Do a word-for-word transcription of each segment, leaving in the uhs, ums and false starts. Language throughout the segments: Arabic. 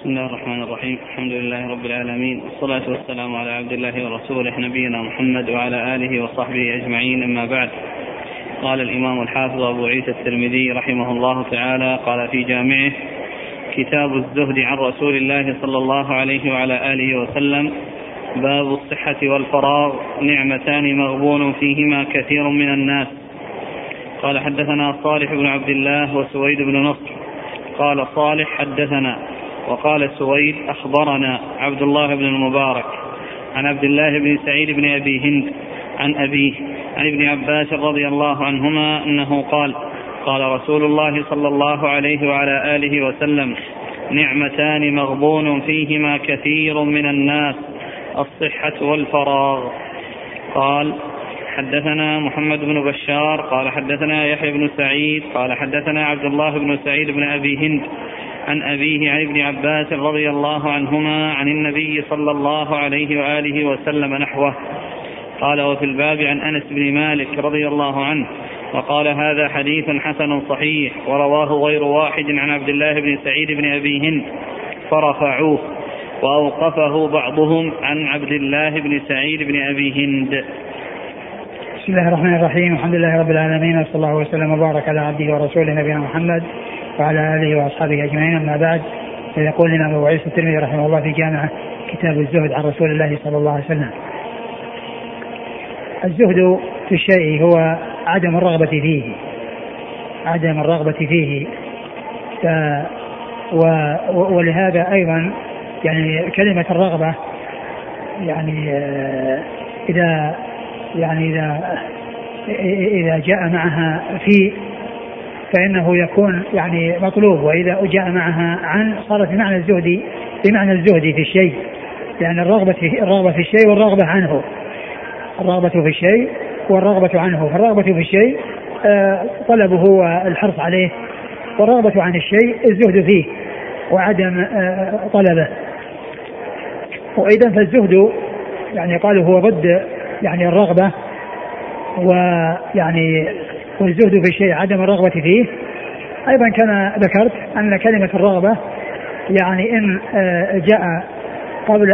بسم الله الرحمن الرحيم. الحمد لله رب العالمين، والصلاة والسلام على عبد الله ورسوله نبينا محمد وعلى آله وصحبه أجمعين، أما بعد. قال الإمام الحافظ أبو عيسى الترمذي رحمه الله تعالى قال في جامعه: كتاب الزهد عن رسول الله صلى الله عليه وعلى آله وسلم: باب الصحة والفراغ، نعمتان مغبون فيهما كثير من الناس. قال: حدثنا صالح بن عبد الله وسويد بن نصر. قال صالح: حدثنا. وقال سويد: أخبرنا عبد الله بن المبارك عن عبد الله بن سعيد بن أبي هند عن أبيه عن ابن عباس رضي الله عنهما أنه قال: قال رسول الله صلى الله عليه وعلى آله وسلم: نعمتان مغبون فيهما كثير من الناس، الصحة والفراغ. قال: حدثنا محمد بن بشار قال حدثنا يحيى بن سعيد قال حدثنا عبد الله بن سعيد بن أبي هند عن أبيه عن ابن عباس رضي الله عنهما عن النبي صلى الله عليه وآله وسلم نحوه. قال: وفي الباب عن أنس بن مالك رضي الله عنه. وقال: هذا حديث حسن صحيح، ورواه غير واحد عن عبد الله بن سعيد بن أبي هند فرفعوه، وأوقفه بعضهم عن عبد الله بن سعيد بن أبي هند. بسم الله الرحمن الرحيم. الحمد لله رب العالمين، وصلى الله وسلم وبارك على عبده ورسوله نبينا محمد وعلى آله وأصحابه أجمعين، أما بعد. فيقول لنا أبو عيسى الترمذي رحمه الله في جامعه: كتاب الزهد عن رسول الله صلى الله عليه وسلم. الزهد في الشيء هو عدم الرغبة فيه عدم الرغبة فيه ف و... ولهذا أيضا يعني كلمة الرغبة يعني إذا يعني إذا إذا جاء معها في فإنه يكون يعني مطلوب، وإذا جاء معها عن صارت بمعنى الزهد بمعنى الزهد في الشيء، لأن الرغبة في الرغبة في الشيء والرغبة عنه الرغبة في الشيء والرغبة عنه. فالرغبة في الشيء طلبه والحرص عليه، والرغبة عن الشيء الزهد فيه وعدم طلبه. وإذا فالزهد يعني قالوا هو ضد يعني الرغبة، ويعني والزهد في الشيء عدم الرغبة فيه. أيضا كما ذكرت أن كلمة الرغبة يعني إن جاء قبل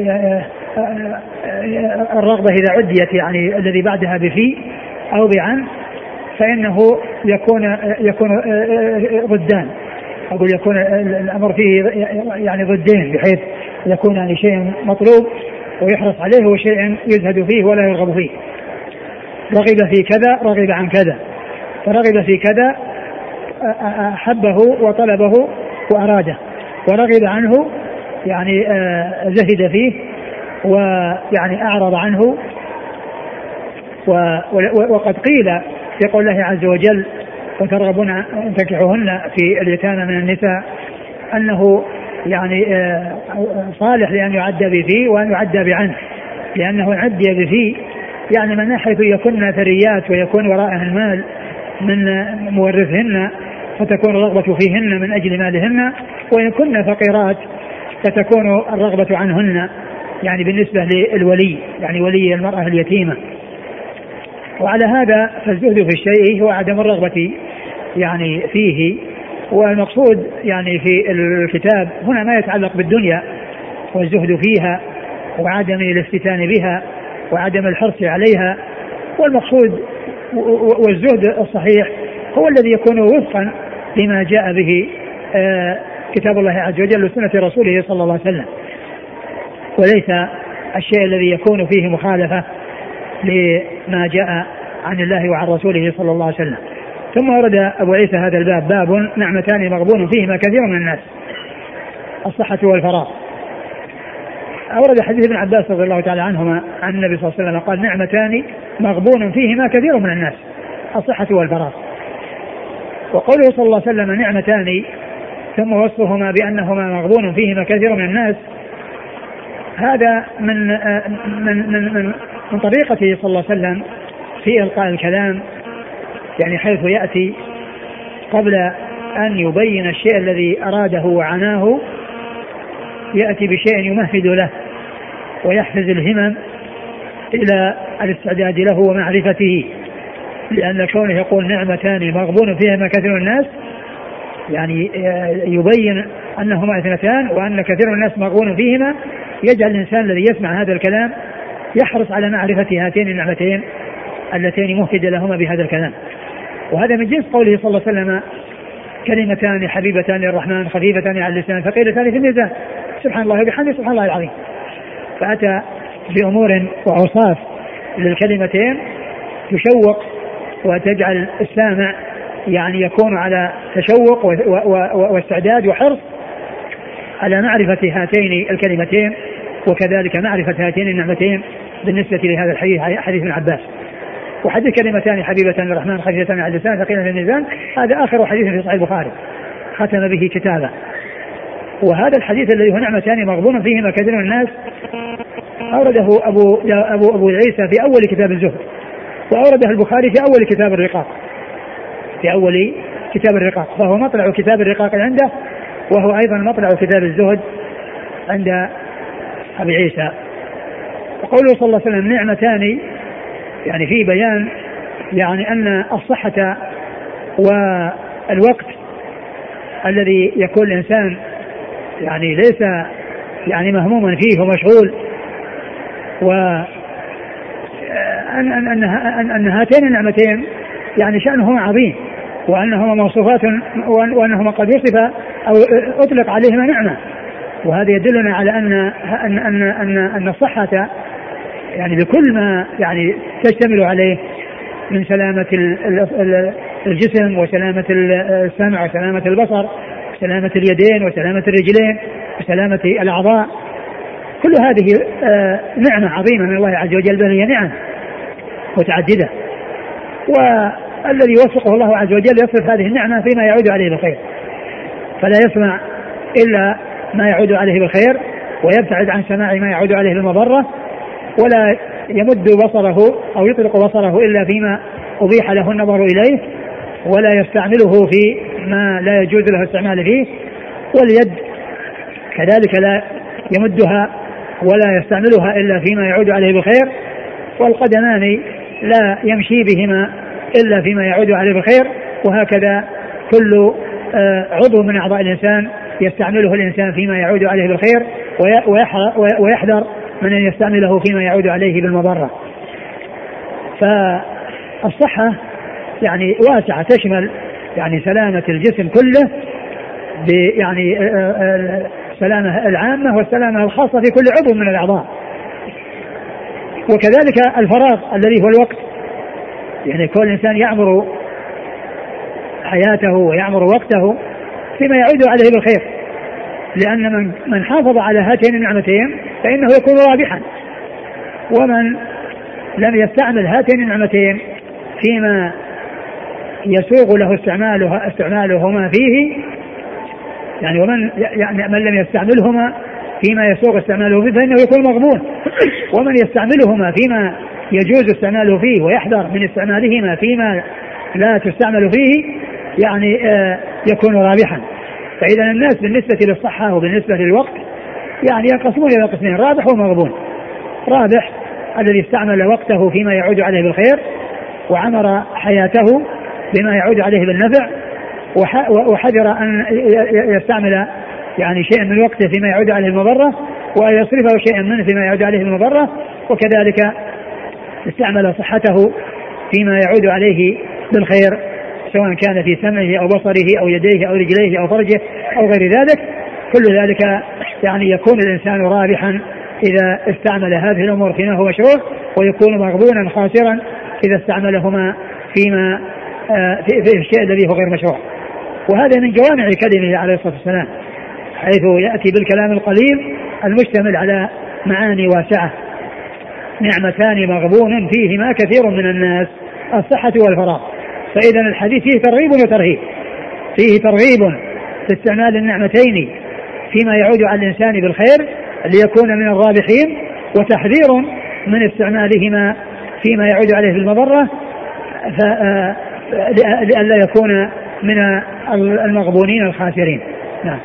الرغبة إذا عديت يعني الذي بعدها بفي أو بعن فإنه يكون يكون ضدان، أقول يكون الأمر فيه يعني ضدين، بحيث يكون يعني شيء مطلوب ويحرص عليه وشيء يزهد فيه ولا يرغب فيه. رغب في كذا رغب عن كذا، فرغب في كذا أحبه وطلبه وأراده، ورغب عنه يعني زهد فيه ويعني أعرض عنه. وقد قيل في قول الله عز وجل: وترغبون أن تنكحوهن في اليتامى من النساء، أنه يعني صالح لأن يعدى بفيه وأن يعدى بعنه، لأنه يعدى بفيه يعني من ناحية يكون ثريات ويكون وراءها المال من مورثهن فتكون الرغبة فيهن من أجل مالهن، ويكون فقيرات فتكون الرغبة عنهن يعني بالنسبة للولي يعني ولي المرأة اليتيمة. وعلى هذا فالزهد في الشيء هو عدم الرغبة يعني فيه. والمقصود يعني في الكتاب هنا ما يتعلق بالدنيا والزهد فيها وعدم الافتتان بها وعدم الحرص عليها. والمقصود والزهد الصحيح هو الذي يكون وفقا لما جاء به كتاب الله عز وجل وسنة رسوله صلى الله عليه وسلم، وليس الشيء الذي يكون فيه مخالفة لما جاء عن الله وعن رسوله صلى الله عليه وسلم. ثم ورد أبو عيسى هذا الباب: باب نعمتان مغبون فيهما كثير من الناس، الصحة والفراغ. أورد حديث ابن عباس رضي الله تعالى عنهما عن النبي صلى الله عليه وسلم قال: نعمتان مغبون فيهما كثير من الناس، الصحة والفراغ. وقوله صلى الله عليه وسلم نعمتان ثم وصفهما بأنهما مغبون فيهما كثير من الناس، هذا من من من, من, من طريقته صلى الله عليه وسلم في إلقاء الكلام، يعني حيث يأتي قبل أن يبين الشيء الذي أراده وعناه يأتي بشيء يمهد له ويحفز الهمم إلى الاستعداد له ومعرفته، لأن كونه يقول نعمتان مغبون فيهما كثير الناس يعني يبين أنهما اثنتان وأن كثير من الناس مغبون فيهما، يجعل الإنسان الذي يسمع هذا الكلام يحرص على معرفة هاتين النعمتين اللتين مهتد لهما بهذا الكلام. وهذا من جنس قوله صلى الله عليه وسلم: كلمتان حبيبتان للرحمن خفيفتان على اللسان ثقيلتان في الميزان، سبحان الله وبحمده سبحان الله العظيم. فأتى بأمور وأوصاف للكلمتين تشوق وتجعل السامع يعني يكون على تشوق واستعداد وحرص على معرفة هاتين الكلمتين، وكذلك معرفة هاتين النعمتين بالنسبة لهذا الحديث، حديث ابن عباس. وحديث كلمتان حبيبتان للرحمن خفيفتان على اللسان ثقيلتان في الميزان، هذا آخر حديث في صحيح البخاري ختم به كتابه. وهذا الحديث الذي هو نعمتان مغبون فيهما كثير من الناس أورده أبو أبو أبو عيسى في أول كتاب الزهد، وأورده البخاري في أول كتاب الرقاق في أول كتاب الرقاق فهو مطلع كتاب الرقاق عنده، وهو أيضا مطلع كتاب الزهد عند أبي عيسى. وقوله صلى الله عليه وسلم نعمتان يعني في بيان يعني أن الصحة والوقت الذي يكون الإنسان يعني ليس يعني مهموما فيه ومشغول، وأن أن أن أن هاتين النعمتين يعني شأنهما عظيم، وأنهما موصوفات، وأنهما قد وصف أو أطلق عليهما نعمة. وهذا يدلنا على أن أن أن أن, أن الصحة يعني بكل ما يعني تشتمل عليه من سلامة الجسم وسلامة السمع وسلامة البصر وسلامة اليدين وسلامة الرجلين وسلامة الأعضاء، كل هذه نعمة عظيمة من الله عز وجل، بل هي نعم متعددة. والذي يوفقه الله عز وجل يصرف هذه النعمة فيما يعود عليه بالخير، فلا يسمع إلا ما يعود عليه بالخير، ويبتعد عن سماع ما يعود عليه بالمضرة، ولا يمد بصره أو يطلق بصره إلا فيما أبيح له النظر إليه، ولا يستعمله في ما لا يجوز له استعمال فيه. واليد كذلك لا يمدها ولا يستعملها إلا فيما يعود عليه بالخير. والقدمان لا يمشي بهما إلا فيما يعود عليه بالخير. وهكذا كل عضو من أعضاء الإنسان يستعمله الإنسان فيما يعود عليه بالخير، ويحذر من أن يستعمله فيما يعود عليه بالمضرة. فالصحة يعني واسعة، تشمل يعني سلامة الجسم كله، يعني السلامة العامة والسلامة الخاصة في كل عضو من الأعضاء. وكذلك الفراغ الذي هو الوقت، يعني كل إنسان يعمر حياته ويعمر وقته فيما يعود عليه بالخير، لأن من من حافظ على هاتين النعمتين فإنه يكون رابحا، ومن لم يستعمل هاتين النعمتين فيما يسوغ له استعمالها استعمالهما فيه، يعني ومن يعني من لم يستعملهما فيما يسوغ استعماله فيه فإنه يكون مغبون، ومن يستعملهما فيما يجوز استعماله فيه ويحذر من استعمالهما فيما لا تستعمل فيه يعني آه يكون رابحا. فإذا الناس بالنسبة للصحة وبالنسبة للوقت يعني ينقسمون إلى قسمين: رابح ومغبون. رابح الذي استعمل وقته فيما يعود عليه بالخير، وعمر حياته بما يعود عليه بالنفع، وحذر أن يستعمل يعني شيء من وقته فيما يعود عليه المضرة، وأن يصرفه شيئا منه فيما يعود عليه المضرة. وكذلك استعمل صحته فيما يعود عليه بالخير، سواء كان في سمعه أو بصره أو يديه أو رجليه أو فرجه أو غير ذلك. كل ذلك يعني يكون الإنسان رابحا إذا استعمل هذه الأمور فيما هو مشروع، ويكون مغبونا خاسرا إذا استعملهما فيما في, في الشيء الذي هو غير مشروع. وهذا من جوامع كلمه عليه الصلاة والسلام، حيث يأتي بالكلام القليل المشتمل على معاني واسعة. نعمتان مغبون فيهما كثير من الناس: الصحة والفراغ. فإذا الحديث فيه ترغيب وترهيب، فيه ترغيب في استعمال النعمتين فيما يعود على الإنسان بالخير ليكون من الرابحين، وتحذير من استعمالهما فيما يعود عليه بالمضرة لئلا يكون من المغبونين الخاسرين. نعم.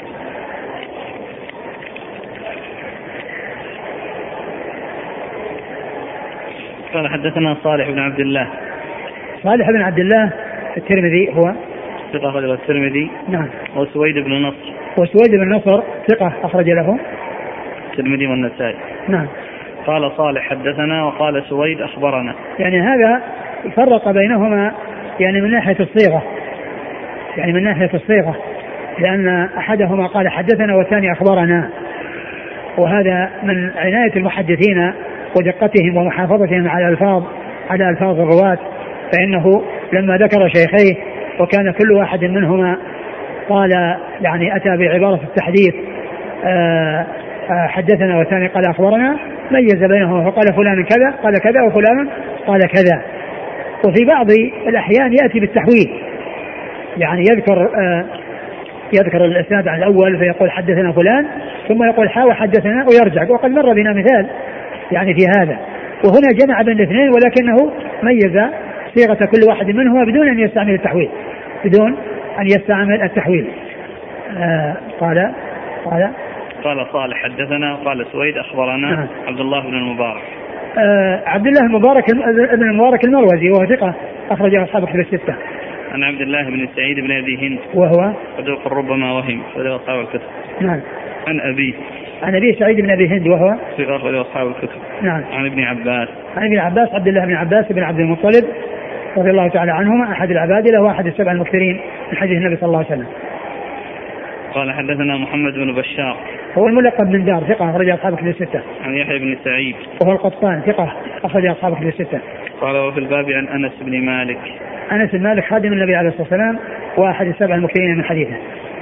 قال حدثنا صالح بن عبد الله. صالح بن عبد الله الترمذي هو ثقة أخرج له الترمذي. نعم. وسويد بن نصر. وسويد بن نصر ثقة أخرج له الترمذي والنسائي. نعم. قال صالح حدثنا وقال سويد أخبرنا. يعني هذا فرق بينهما يعني من ناحية الصيغة، يعني من ناحية الصيغة، لأن أحدهما قال حدثنا والثاني أخبرنا، وهذا من عناية المحدثين ودقتهم ومحافظتهم على الألفاظ على ألفاظ الرواة، فإنه لما ذكر شيخيه وكان كل واحد منهما قال يعني أتى بعبارة التحديث آآ آآ حدثنا والثاني قال أخبرنا، ميز بينهما فقال فلان كذا قال كذا وفلان قال كذا. وفي بعض الأحيان يأتي بالتحويل، يعني يذكر يذكر الإسناد عن الأول فيقول حدثنا فلان ثم يقول حاوى حدثنا ويرجع، وقد مر بنا مثال يعني في هذا. وهنا جمع بين الاثنين ولكنه ميز صيغة كل واحد منهما بدون أن يستعمل التحويل بدون أن يستعمل التحويل. آه قال قال قال صالح حدثنا وقال سويد أخبرنا. نعم. عبد الله بن المبارك. آه عبد الله المبارك ابن المبارك المروزي وهو ثقة أخرجه أصحاب الكتب الستة. عن عبد الله بن سعيد بن أبي هند وهو صدوق ربما وهم أخرجه أصحاب الكتب. نعم. عن أبي عن أبي سعيد بن أبي هند وهو ثقة أخرجه أصحاب الكتب. نعم. عن ابن عباس عن ابن عباس عبد الله بن عباس بن عبد المطلب رضي الله تعالى عنهما أحد العبادلة وأحد السبع المكثرين من حديث النبي صلى الله عليه وسلم. قال حدثنا محمد بن بشار هو الملقب بن دار ثقة أخرج أصحاب الكتب الستة. عن يحيى بن سعيد وهو القطان ثقة أخرج أصحاب الكتب الستة. قال وفي الباب عن أنس بن مالك. أنس بن مالك خادم النبي عليه الصلاة والسلام وأحد السبع المكثرين من حديثه.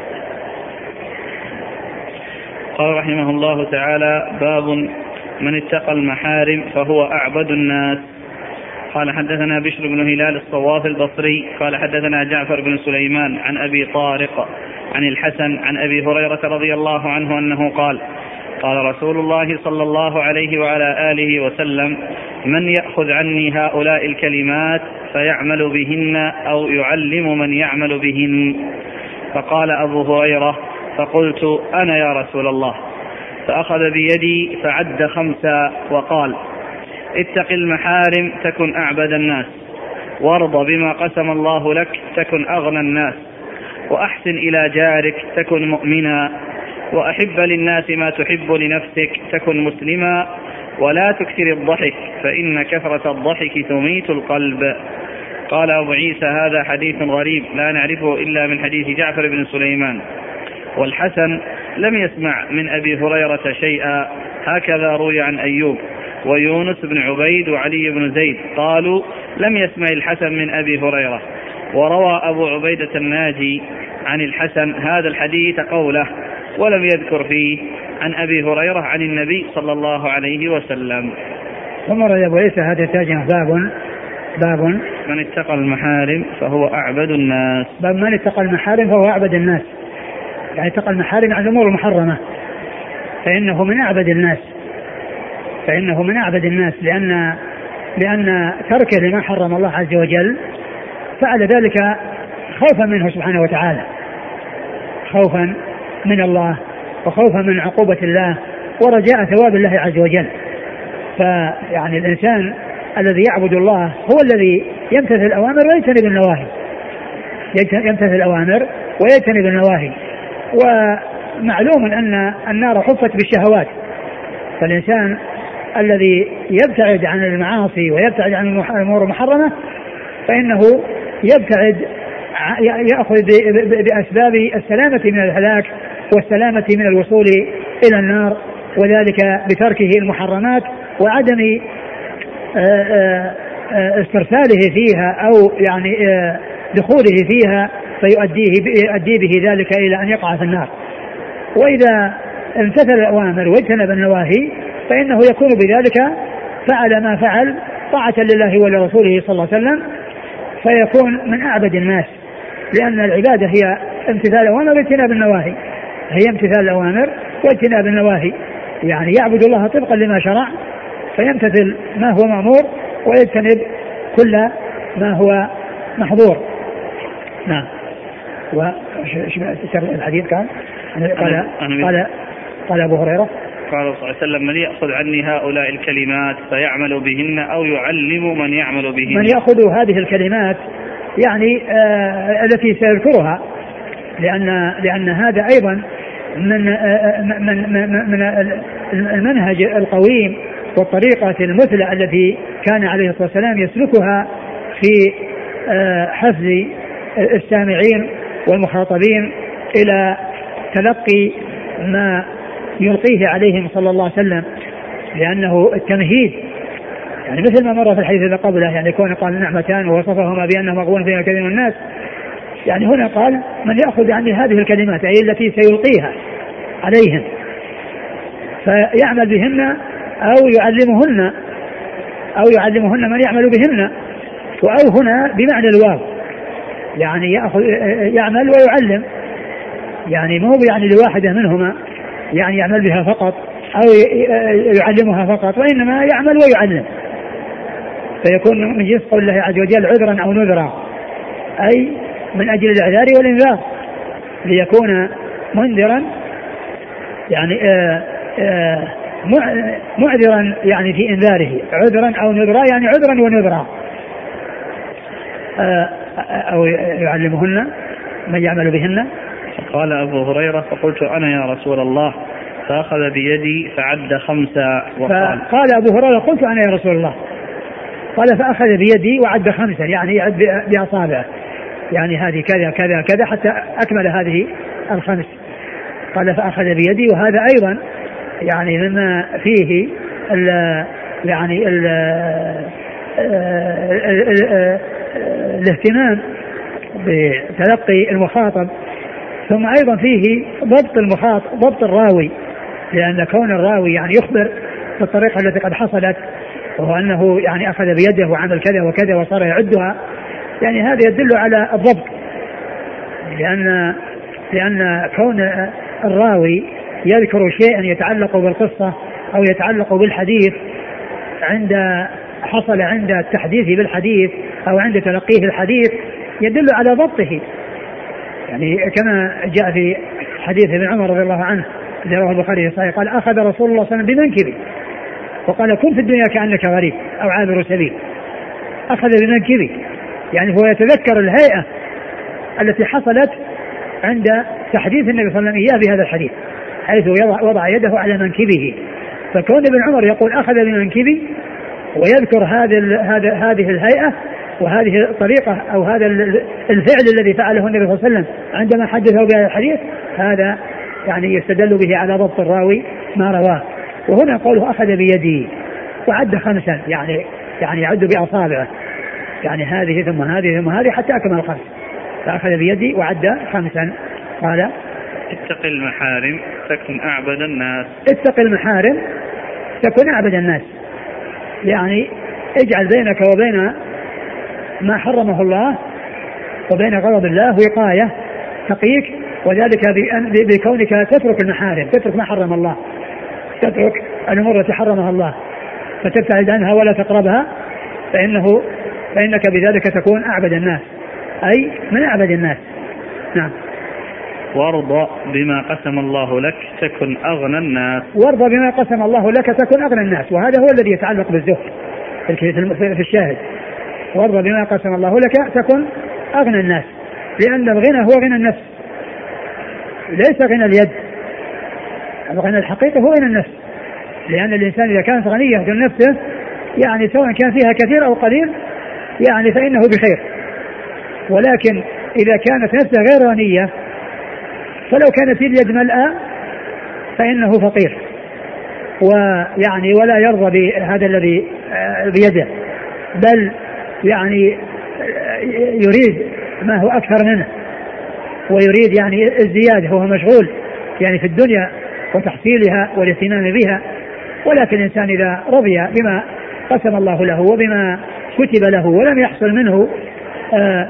قال رحمه الله تعالى باب من اتقى المحارم فهو أعبد الناس. قال حدثنا بشر بن هلال الصواف البصري قال حدثنا جعفر بن سليمان عن أبي طارق عن الحسن عن أبي هريرة رضي الله عنه أنه قال قال رسول الله صلى الله عليه وعلى آله وسلم من يأخذ عني هؤلاء الكلمات فيعمل بهن أو يعلم من يعمل بهن. فقال أبو هريرة فقلت أنا يا رسول الله، فأخذ بيدي فعد خمسا وقال اتق المحارم تكن أعبد الناس، وارض بما قسم الله لك تكن أغنى الناس، وأحسن إلى جارك تكن مؤمنا، وأحب للناس ما تحب لنفسك تكن مسلما، ولا تكثر الضحك فإن كثرة الضحك تميت القلب. قال أبو عيسى هذا حديث غريب لا نعرفه إلا من حديث جعفر بن سليمان. والحسن لم يسمع من أبي هريرة شيئا، هكذا روي عن أيوب ويونس بن عبيد وعلي بن زيد قالوا لم يسمع الحسن من أبي هريرة. وروى أبو عبيدة الناجي عن الحسن هذا الحديث قوله ولم يذكر فيه عن أبي هريرة عن النبي صلى الله عليه وسلم. ثم رأي أبو عيسى هذا التاجم باب باب من اتقى المحارم فهو أعبد الناس. باب من اتقى المحارم فهو أعبد الناس، يعني اتقى المحارم عن الأمور المحرمة فإنه من أعبد الناس فإنه من أعبد الناس لأن لأن تركه لما حرم الله عز وجل فعل ذلك خوفا منه سبحانه وتعالى، خوفا من الله وخوفا من عقوبة الله ورجاء ثواب الله عز وجل. فيعني الإنسان الذي يعبد الله هو الذي يمتثل الأوامر ويجتنب النواهي يمتثل الأوامر ويجتنب النواهي. ومعلوم أن النار حفت بالشهوات، فالإنسان الذي يبتعد عن المعاصي ويبتعد عن الأمور المحرمة فإنه يبتعد يأخذ بأسباب السلامة من الهلاك والسلامة من الوصول إلى النار، وذلك بتركه المحرمات وعدم استرساله فيها أو يعني دخوله فيها فيؤديه يؤدي به ذلك إلى أن يقع في النار. وإذا امتثل الأوامر واجتنب النواهي فإنه يكون بذلك فعل ما فعل طاعة لله ولرسوله صلى الله عليه وسلم، فيكون من أعبد الناس، لأن العبادة هي امتثال الأوامر واجتناب النواهي، هي امتثال الأوامر واجتناب النواهي، يعني يعبد الله طبقا لما شرع فيمتثل ما هو مأمور ويجتنب كل ما هو محظور. نعم. وش الحديث كان قال قال قال أبو هريرة قال صلى الله عليه وسلم من يأخذ عني هؤلاء الكلمات فيعمل بهن أو يعلم من يعمل بهن. من يأخذ هذه الكلمات يعني آه التي سيذكرها، لأن لأن هذا أيضا من آه من من, من المنهج القويم والطريقة المثلى التي كان عليه الصلاة والسلام يسلكها في آه حفظ السامعين والمخاطبين إلى تلقي ما يلقيه عليهم صلى الله عليه وسلم، لأنه التمهيد يعني مثل ما مر في الحديث الذي قبله، يعني كون قال نعمتان ووصفهما بأنه مغبون فيها كثير من الناس، يعني هنا قال من يأخذ عني هذه الكلمات أي التي سيلقيها عليهم فيعمل بهن أو يعلمهن أو يعلمهن من يعمل بهن، أو هنا بمعنى الواو يعني يأخذ يعمل ويعلم، يعني مو يعني لواحدة منهما يعني يعمل بها فقط أو يعلمها فقط، وإنما يعمل ويعلم، فيكون من جنس قول الله عز وجل عذرا أو نذرا، أي من أجل الإعذار والإنذار، ليكون منذرا يعني آآ آآ معذرا يعني في إنذاره، عذرا أو نذرا يعني عذرا ونذرا، أو يعلمهن من يعمل بهن. قال أبو هريرة فقلت أنا يا رسول الله فأخذ بيدي فعد خمسة وقال قال أبو هريرة قلت أنا يا رسول الله، قال فأخذ بيدي وعد خمسة يعني يعد بأصابعه، يعني هذه كذا كذا كذا حتى أكمل هذه الخمس. قال فأخذ بيدي، وهذا أيضا يعني مما فيه ال يعني ال الاهتمام بتلقي المخاطب، ثم أيضا فيه ضبط المخاطب ضبط الراوي، لأن كون الراوي يعني يخبر بالطريقة التي قد حصلت، وهو أنه يعني أخذ بيده وعمل كذا وكذا وصار يعدها، يعني هذا يدل على الضبط، لأن لأن كون الراوي يذكر شيئا يتعلق بالقصة أو يتعلق بالحديث عند حصل عند التحديث بالحديث أو عند تلقيه الحديث يدل على ضبطه، يعني كما جاء في حديث ابن عمر رضي الله عنه الذي رواه البخاري في صحيح، قال أخذ رسول الله صلى الله عليه وسلم بمنكبي وقال كن في الدنيا كأنك غريب أو عابر سبيل. أخذ بمنكبي يعني هو يتذكر الهيئة التي حصلت عند تحديث النبي صلى الله عليه وسلم إياه بهذا الحديث، حيث وضع يده على منكبه، فكون ابن عمر يقول أخذ بمنكبي ويذكر هذه هذه الهيئة وهذه الطريقة أو هذا الفعل الذي فعله النبي صلى الله عليه وسلم عندما حدثه بهذا الحديث، هذا يعني يستدل به على ضبط الراوي ما رواه. وهنا قوله أخذ بيدي وعد خمسا يعني يعني يعد بأصابعه، يعني هذه ثم هذه ثم هذه حتى أكمل خمس، فأخذ بيدي وعد خمسا. قال اتق المحارم تكن أعبد الناس. اتق المحارم تكن أعبد الناس، يعني اجعل بينك وبين ما حرمه الله وبين غضب الله وقاية تقيك، وذلك بكونك تترك المحارم، تترك ما حرم الله، تترك الأمور التي حرمها الله فتبتعد عنها ولا تقربها، فإنه فإنك بذلك تكون أعبد الناس، أي من أعبد الناس. نعم. وارضى بما قسم الله لك تكن أغنى الناس. وارضى بما قسم الله لك تكن أغنى الناس، وهذا هو الذي يتعلق بالزهد في الشاهد. وارضى بما قسم الله لك تكن أغنى الناس، لأن الغنى هو غنى النفس ليس غنى اليد، الغنى الحقيقي هو غنى النفس، لأن الإنسان إذا كانت غنية من نفسه يعني سواء كان فيها كثير أو قليل يعني فإنه بخير، ولكن إذا كانت نفسه غير غنية فلو كانت اليد ملأى فإنه فقير، ويعني ولا يرضى بهذا الذي بيده، بل يعني يريد ما هو أكثر منه، ويريد يعني الزيادة، وهو مشغول يعني في الدنيا وتحصيلها والاهتمام بها. ولكن الإنسان إذا رضي بما قسم الله له وبما كتب له ولم يحصل منه آآ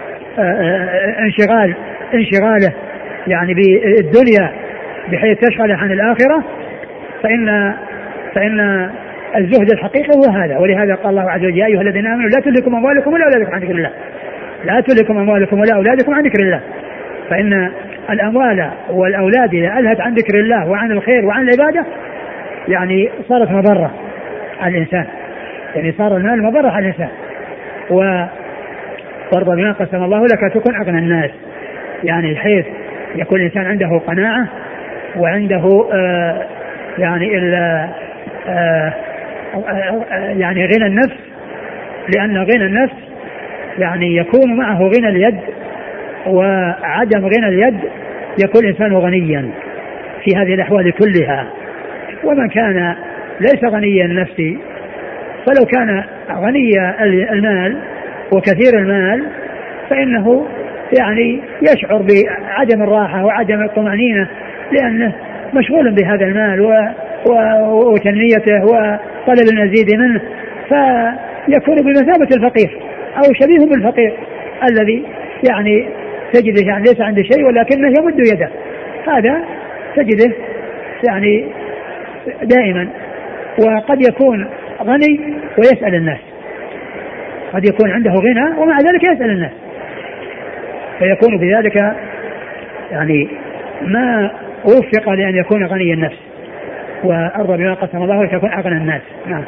آآ انشغال انشغاله يعني بالدنيا بحيث تشغل عن الآخرة، فإن فإن الزهد الحقيقي هو هذا. ولهذا قال الله عز وجل يا أيها الذين آمنوا لا تلهكم أموالكم ولا أولادكم عن ذكر الله، لا تلهكم أموالكم ولا أولادكم عن ذكر الله، فإن الأموال والأولاد إذا ألهت عن ذكر الله وعن الخير وعن العبادة يعني صارت مضرة على الإنسان، يعني صار المال مضرة على الإنسان. و وارضى بما قسم الله لك تكن أغنى الناس، يعني بحيث يكون الإنسان عنده قناعة وعنده آه يعني آه آه يعني غنى النفس، لأن غنى النفس يعني يكون معه غنى اليد، وعدم غنى اليد يكون الإنسان غنيا في هذه الأحوال كلها. ومن كان ليس غني النفس فلو كان غني المال وكثير المال فإنه يعني يشعر بعدم الراحة وعدم الطمأنينة، لأنه مشغول بهذا المال وتنميته وطلب المزيد منه، فيكون بمثابة الفقير أو شبيه بالفقير الذي يعني تجده يعني ليس عنده شيء ولكنه يمد يده، هذا تجده يعني دائما. وقد يكون غني ويسأل الناس، قد يكون عنده غنى ومع ذلك يسأل الناس، فيكون بذلك يعني ما وفق لأن يكون غني النفس. وأرضى بما قسم الله لتكون أغنى الناس. نعم.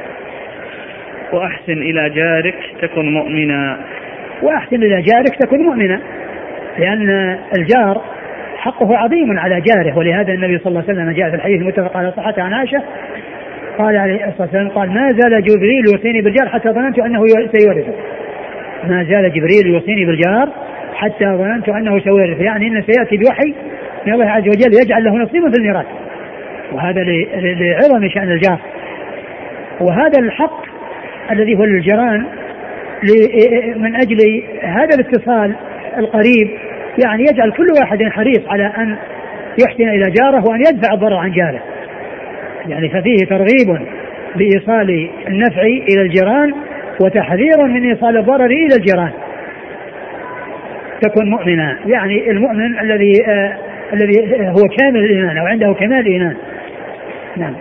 وأحسن إلى جارك تكن مؤمنا. وأحسن إلى جارك تكن مؤمنا، لأن الجار حقه عظيم على جاره، ولهذا النبي صلى الله عليه وسلم جاء في الحديث المتفق على صحته عن عائشة قال عليه الصلاة والسلام قال ما زال جبريل يوصيني بالجار حتى ظننت أنه سيورثه. ما زال جبريل يوصيني بالجار حتى ظننت أنه سيورثه، يعني أن سيأتي بوحي من الله عز وجل يجعل له نصيبا في الميراث، وهذا لعظم شأن الجار. وهذا الحق الذي هو للجيران من أجل هذا الاتصال القريب، يعني يجعل كل واحد حريص على أن يحسن إلى جاره وأن يدفع الضرر عن جاره، يعني ففيه ترغيب بإيصال النفع إلى الجيران وتحذير من إيصال الضرر إلى الجيران. تكون مؤمنا، يعني المؤمن الذي آه الذي هو كامل الإيمان أو عنده كمال الإيمان. نعم.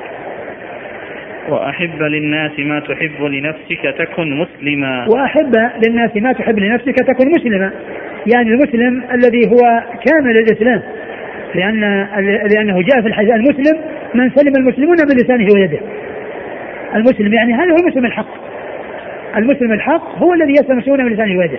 وأحب للناس ما تحب لنفسك تكن مسلما. وأحب للناس ما تحب لنفسك تكن مسلما، يعني المسلم الذي هو كامل الإسلام، لأن لأنه جاء في الحديث المسلم من سلم المسلمون بلسانه ويده. المسلم يعني هذا هو المسلم الحق، المسلم الحق هو الذي يسلم المسلمون بلسانه ويده.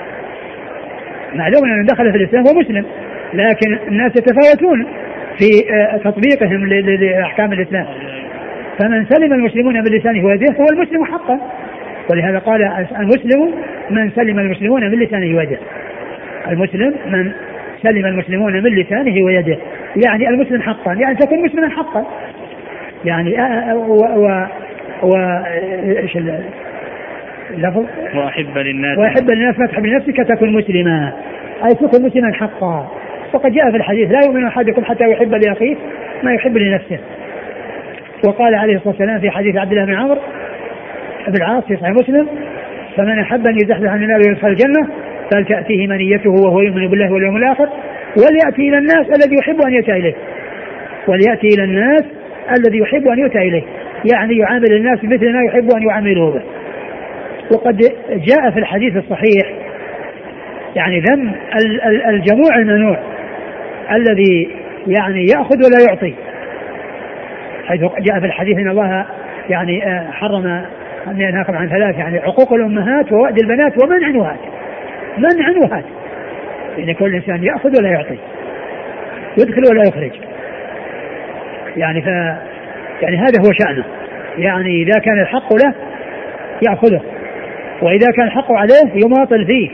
معلوم أن دخل في الإسلام هو مسلم، لكن الناس يتفاوتون في تطبيقهم لأحكام الإسلام، فمن سلم المسلمون بلسانه ويده هو المسلم حقا، ولهذا قال المسلم من سلم المسلمون من لسانه ويده. المسلم من سلم المسلمون من لسانه ويده، يعني المسلم حقا، يعني تكون مسلما حقا، يعني و و و ايش اللفظ؟ واحب للناس واحب للناس ما تحب لنفسك تكون مسلما، اي تكون مسلما حقا. وقد جاء في الحديث لا يؤمن احدكم حتى يحب لاخيه ما يحب لنفسه. وقال عليه الصلاه والسلام في حديث عبد الله بن عمرو بن العاص في صحيح مسلم فمن احب ان يزحزح عن النار ويدخل الجنه فلتأتيه منيته وهو يؤمن بالله واليوم الآخر وليأتي إلى الناس الذي يحب أن يؤتى إليه. وليأتي إلى الناس الذي يحب أن يؤتى إليه، يعني يعامل الناس مثل ما يحب أن يعاملوه به. وقد جاء في الحديث الصحيح يعني ذم الجموع المنوع الذي يعني يأخذ ولا يعطي، حيث جاء في الحديث إن الله يعني حرم أن ينهاكم عن ثلاث، يعني عقوق الأمهات ووأد البنات ومنع وهات. منع وهات، يعني كل إنسان يأخذ ولا يعطي، يدخل ولا يخرج، يعني ف يعني هذا هو شأنه. يعني إذا كان الحق له يأخذه، وإذا كان الحق عليه يماطل فيه،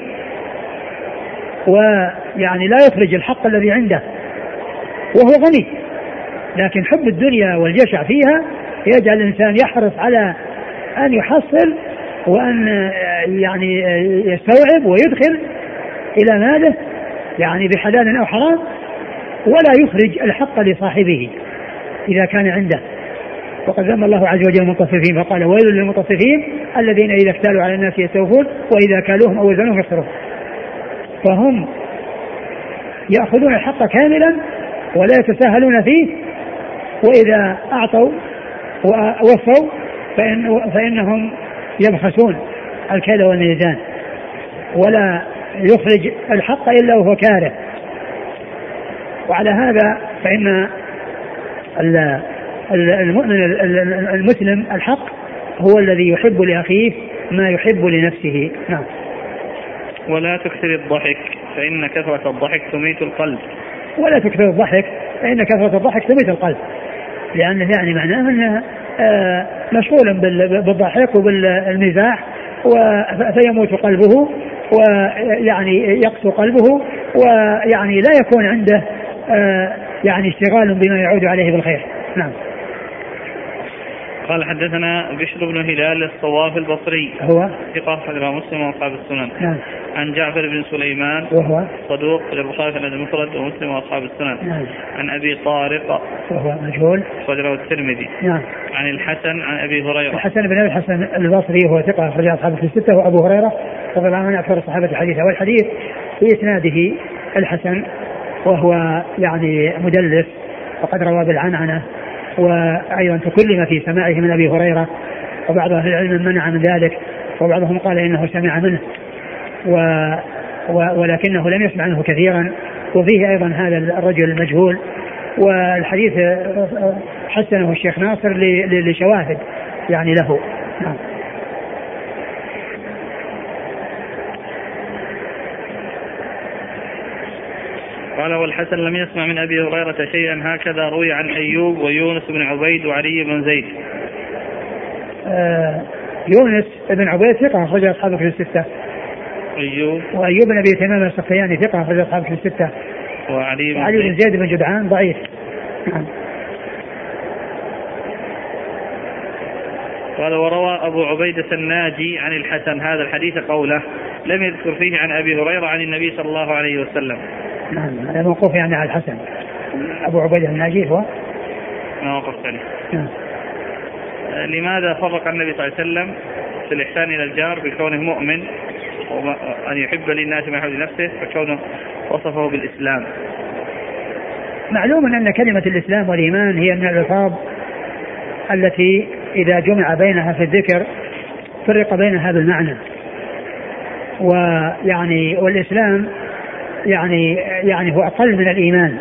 ويعني لا يخرج الحق الذي عنده وهو غني. لكن حب الدنيا والجشع فيها يجعل الإنسان يحرص على أن يحصل وأن يعني يستوعب ويدخل إلى ماله يعني بحلال أو حرام، ولا يخرج الحق لصاحبه إذا كان عنده. وقد ذم الله عز وجل المطففين فقال ويل للمطففين الذين إذا اكتالوا على الناس يستوفون وإذا كالوهم أو وزنوهم يخسرون. فهم يأخذون الحق كاملا ولا يتساهلون فيه، وإذا أعطوا ووفوا فإن فإنهم يبخسون الكيل والميزان، ولا يخرج الحق إلا وهو كاره. وعلى هذا فإن المؤمن المسلم الحق هو الذي يحب لأخيه ما يحب لنفسه. نعم. ولا تكثر الضحك فإن كثرة الضحك تميت القلب. ولا تكثر الضحك فإن كثرة الضحك تميت القلب، لأنه يعني معناه أنه مشغول بالضحك وبالمزاح فيموت قلبه ويعني يقسو قلبه ويعني لا يكون عنده يعني اشتغال بما يعود عليه بالخير. نعم. قال حدثنا بشر بن هلال الصواف البصري هو ثقة حضر مسلم وأصحاب السنن. نعم. عن جعفر بن سليمان وهو صدوق للبخاري في المفرد ومسلم وأصحاب السنن. نعم. عن أبي طارق وهو مجهول صدره الترمذي. نعم. عن الحسن عن أبي هريرة. الحسن بن أبي الحسن البصري هو ثقة أخرج أصحابه في الستة، وأبو هريرة رضي الله عنه أكثر الصحابة حديثا، والحديث في إسناده الحسن وهو يعني مدلس وقد روى بالعنعنة، وأيضا تكلم في سماعه من أبي هريرة، وبعض أهل العلم منع من ذلك وبعضهم قال إنه سمع منه و ولكنه لم يسمع عنه كثيرا، وفيه أيضا هذا الرجل المجهول. والحديث حسنه الشيخ ناصر لشواهد يعني له. نعم. قال والحسن لم يسمع من أبي هريرة شيئا هكذا روي عن أيوب ويونس بن عبيد وعلي بن زيد. آه يونس بن عبيد ثقة أخرج أصحابه في الستة. أيوب وأيوب بن أبي تمام السختياني ثقة أخرج أصحابه في الستة. وعلي بن, وعلي بن زيد بن جدعان ضعيف. نعم. قال وروى أبو عبيدة الناجي عن الحسن هذا الحديث قوله لم يذكر فيه عن أبي هريرة عن النبي صلى الله عليه وسلم. نعم هذا موقوف يعني على الحسن. أبو عبيدة الناجي هو موقف ثاني. نعم. لماذا فرق النبي صلى الله عليه وسلم في الإحسان إلى الجار بكونه مؤمن وأن يحب للناس ما يحب لنفسه فكونه وصفه بالإسلام؟ معلوم أن كلمة الإسلام والإيمان هي من الألفاظ التي إذا جمع بينها في الذكر فرق بين هذا المعنى. ويعني والإسلام يعني يعني هو أقل من الإيمان،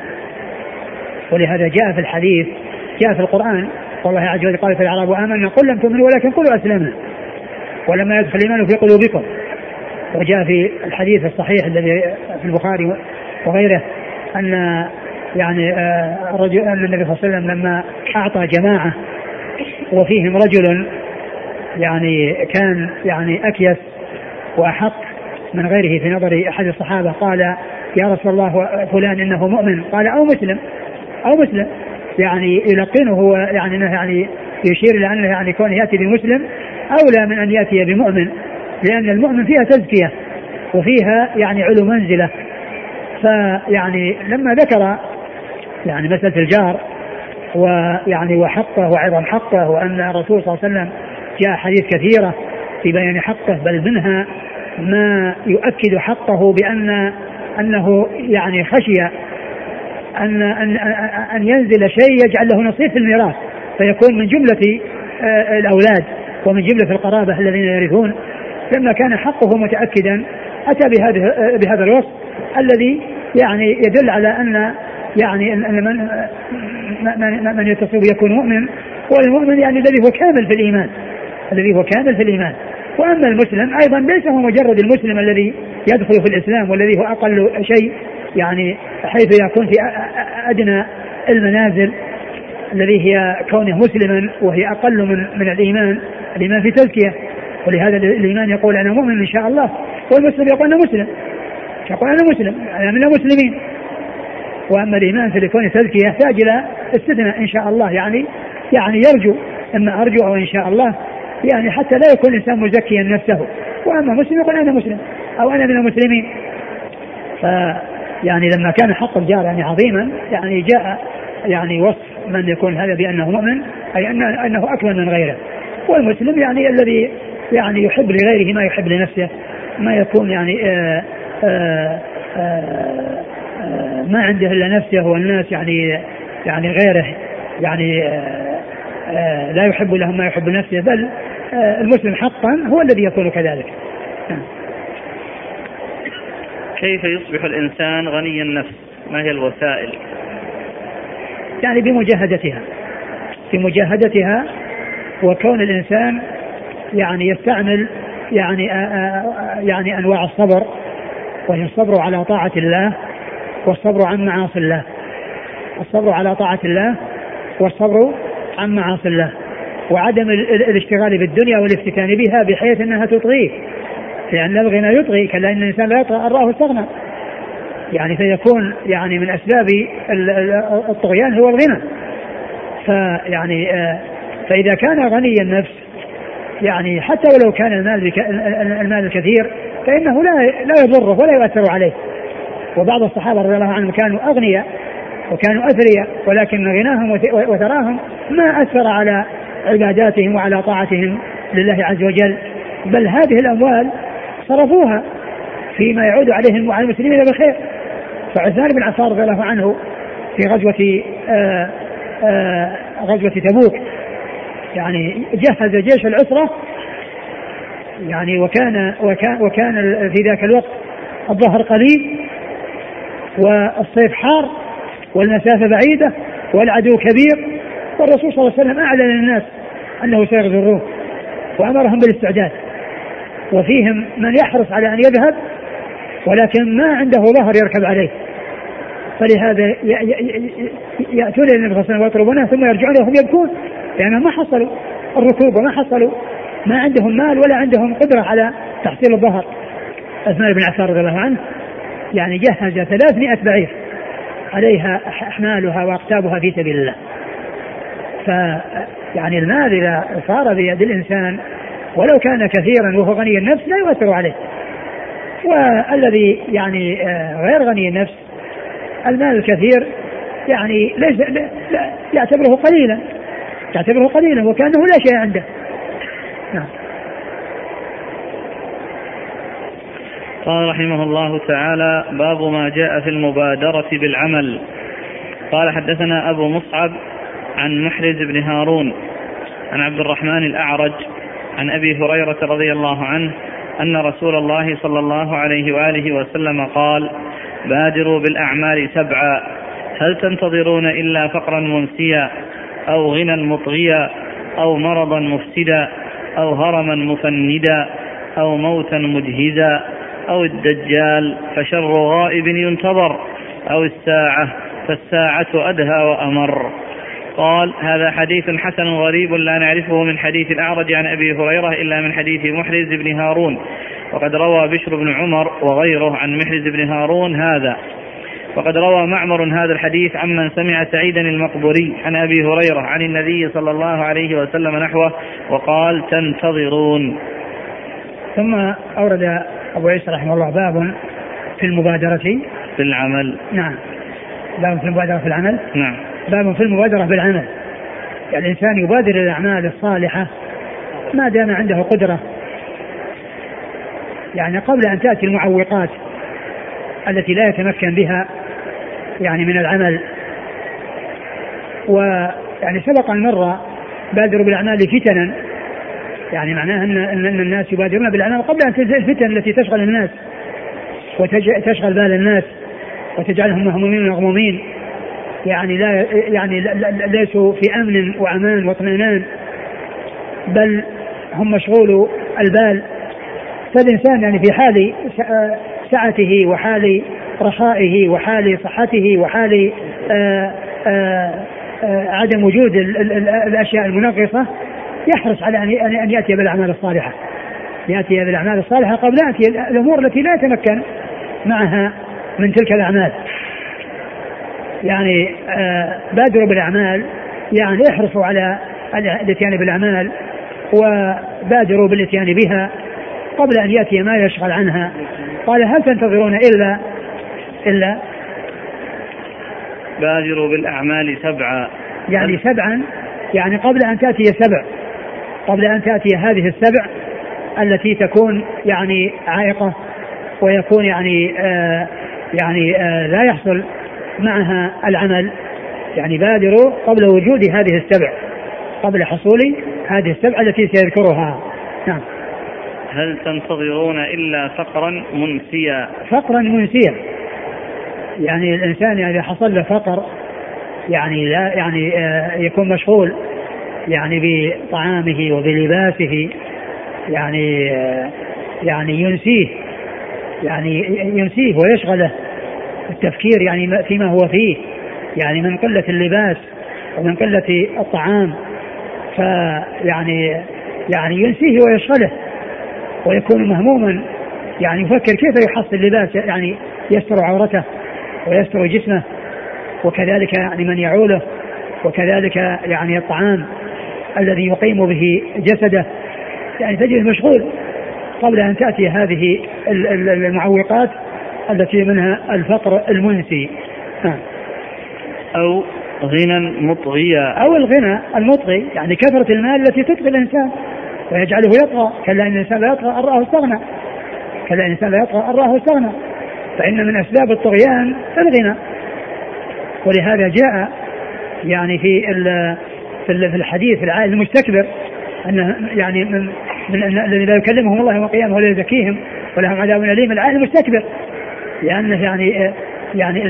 ولهذا جاء في الحديث جاء في القرآن والله عز وجل قال في الأعراب آمنا قل لم تؤمنوا ولكن قولوا أسلمنا ولما يدخل الإيمان في قلوبكم. وجاء في الحديث الصحيح الذي في البخاري وغيره أن يعني الرجل النبي صلى الله عليه وسلم لما أعطى جماعة وفيهم رجل يعني كان يعني أكيس وأحق من غيره في نظر أحد الصحابة قال يا رسول الله فلان إنه مؤمن، قال أو مسلم أو مسلم يعني يلقنه هو يعني أنه يعني يشير إلى أنه يعني كون يأتي بمسلم أولى من أن يأتي بمؤمن، لأن المؤمن فيها تزكية وفيها يعني علو منزلة. فيعني لما ذكر يعني مسألة الجار ويعني وحقه وعظم حقه وأن الرسول صلى الله عليه وسلم جاء حديث كثيرة في بيان حقه بل منها ما يؤكد حقه بأن أنه يعني خشي أن أن أن ينزل شيء يجعل له نصيب في الميراث فيكون من جملة الأولاد ومن جملة القرابة الذين يرثون. لما كان حقه متأكدا أتى بهذا بهذا الوصف الذي يعني يدل على أن يعني أن من من, من يتصل يكون مؤمن، والمؤمن يعني الذي هو كامل في الإيمان الذي هو كامل في الإيمان. وأما المسلم أيضا ليس هو مجرد المسلم الذي يدخل في الإسلام والذي هو أقل شيء يعني حيث يكون في أدنى المنازل الذي هي كونه مسلما وهي أقل من من الإيمان. الإيمان في تزكية، ولهذا الإيمان يقول أنا مؤمن إن شاء الله، والمسلم يقول أنا مسلم يقول أنا مسلم أنا من المسلمين. وأما الإيمان في كونه تزكية يحتاج إلى استثناء إن شاء الله يعني يعني يرجو إما أرجو أو إن شاء الله يعني حتى لا يكون الإنسان مزكيا نفسه. وأما مسلم يقول أنا مسلم أو أنا من المسلمين. فيعني لما كان حق الجار يعني عظيما يعني جاء يعني وصف من يكون هذا بأنه مؤمن أي أن أنه أكمل من غيره. والمسلم يعني الذي يعني يحب لغيره ما يحب لنفسه، ما يكون يعني آآ آآ آآ ما عنده إلا نفسه والناس يعني يعني غيره يعني آآ آآ لا يحب لهم ما يحب نفسه، بل المسلم حقا هو الذي يكون كذلك. كيف يصبح الإنسان غني النفس؟ ما هي الوسائل؟ يعني بمجاهدتها بمجاهدتها وكون الإنسان يعني يستعمل يعني آآ يعني أنواع الصبر وهي الصبر على طاعة الله والصبر عن معاصي الله. الصبر على طاعة الله والصبر عن معاصي الله، وعدم الاشتغال بالدنيا والافتتان بها بحيث أنها تطغيه، لأن الغنى يطغي، كلا إن الإنسان لا يطغى أن رآه استغنى، يعني فيكون يعني من أسباب الطغيان هو الغنى. فيعني فإذا كان غني النفس يعني حتى ولو كان المال المال الكثير فإنه لا لا يضره ولا يؤثر عليه. وبعض الصحابة رضي الله عنهم كانوا أغنياء وكانوا أثرياء، ولكن غناهم وثراهم ما أثر على عباداتهم وعلى طاعتهم لله عز وجل، بل هذه الأموال صرفوها فيما يعود عليهم وعلى المسلمين بخير. فعثمان بن عفان رضي الله عنه في غزوة آآ آآ غزوة تبوك يعني جهز جيش العسرة، يعني وكان وكان وكان في ذاك الوقت الظهر قليل والصيف حار والمسافة بعيدة والعدو كبير، والرسول صلى الله عليه وسلم أعلن للناس أنه سيغزو الروم وأمرهم بالاستعداد، وفيهم من يحرص على أن يذهب ولكن ما عنده ظهر يركب عليه، فلهذا يأتون إلى النبي صلى الله عليه وسلم ويطلبونه ثم يرجعون وهم يبكون لأنهم ما حصلوا الركوب وما حصلوا، ما عندهم مال ولا عندهم قدرة على تحصيل الظهر. عثمان بن عفان رضي الله عنه يعني جهز ثلاثمائة بعير عليها أحمالها وأقتابها في سبيل الله. فيعني المال إذا صار بيد الإنسان ولو كان كثيرا وهو غني النفس لا يؤثر عليه، والذي يعني غير غني النفس المال الكثير يعني ليس لا يعتبره قليلا يعتبره قليلا وكأنه لا شيء عنده. نعم. قال رحمه الله تعالى: باب ما جاء في المبادرة بالعمل. قال: حدثنا أبو مصعب عن محرز بن هارون عن عبد الرحمن الأعرج عن أبي هريرة رضي الله عنه أن رسول الله صلى الله عليه وآله وسلم قال: بادروا بالأعمال سبعا، هل تنتظرون إلا فقرا منسيا أو غنى مطغيا أو مرضا مفسدا أو هرما مفندا أو موتا مجهزا أو الدجال فشر غائب ينتظر أو الساعة فالساعة أدهى وأمر. قال: هذا حديث حسن غريب لا نعرفه من حديث الأعرج عن أبي هريرة إلا من حديث محرز بن هارون، وقد روى بشر بن عمر وغيره عن محرز بن هارون هذا، وقد روى معمر هذا الحديث عمن سمع سعيدا المقبري عن أبي هريرة عن النبي صلى الله عليه وسلم نحوه وقال: تنتظرون. ثم أورد أبو عيسى رحمه الله باب في المبادرة في العمل. نعم. باب في المبادرة في العمل. نعم. باب في المبادرة بالعمل، يعني الإنسان يبادر الأعمال الصالحة ما دام عنده قدرة، يعني قبل أن تأتي المعوقات التي لا يتمكن بها يعني من العمل. ويعني سبق أن مر بادروا بالأعمال فتنا، يعني معناه أن, أن الناس يبادرون بالأعمال قبل أن تنزل الفتن التي تشغل الناس وتشغل بال الناس وتجعلهم مهمومين مغمومين، يعني لا يعني ليسوا في أمن وأمان واطمئنان، بل هم مشغول البال. فالإنسان يعني في حال سعته وحال رخائه وحال صحته وحال آآ آآ آآ عدم وجود الأشياء المنغصة يحرص على أن يأتي بالأعمال الصالحة يأتي بالأعمال الصالحة قبل أن يأتي الأمور التي لا يتمكن معها من تلك الأعمال. يعني بادروا بالأعمال يعني احرصوا على الاتيان بالأعمال وبادروا بالاتيان بها قبل أن يأتي ما يشغل عنها. قال: هل تنتظرون إلا إلا بادروا بالأعمال سبعا، يعني سبعا، يعني قبل أن تأتي سبع قبل أن تأتي هذه السبع التي تكون يعني عائقة ويكون يعني آه يعني آه لا يحصل معها العمل. يعني بادروا قبل وجود هذه السبع، قبل حصول هذه السبع التي سيذكرها. نعم. هل تنتظرون إلا فقرا منسيا؟ فقرا منسيا، يعني الإنسان إذا حصل له فقر يعني لا يعني آه يكون مشغول يعني بطعامه وبلباسه، يعني آه يعني ينسيه يعني ينسيه ويشغله التفكير يعني فيما هو فيه، يعني من قلة اللباس ومن قلة الطعام، فيعني يعني ينسيه ويشغله ويكون مهموما، يعني يفكر كيف يحصل لباس يعني يستر عورته ويستر جسمه، وكذلك يعني من يعوله، وكذلك يعني الطعام الذي يقيم به جسده، يعني تجد مشغول قبل أن تأتي هذه المعوقات التي منها الفقر المنسي. أو غنى مطغيا، أو الغنى المطغي، يعني كثرة المال التي تطغي الإنسان ويجعله يطغى. كلا إن الإنسان لا يطغى أن رآه استغنى، كلا إن الإنسان لا يطغى أن رآه استغنى، فإن من أسباب الطغيان الغنى. ولهذا جاء يعني في في الحديث العائل المستكبر أن يعني من من الذي لا يكلمهم الله يوم القيامة ولا يزكيهم ولهم عذاب أليم، العائل المستكبر، لأنه يعني يعني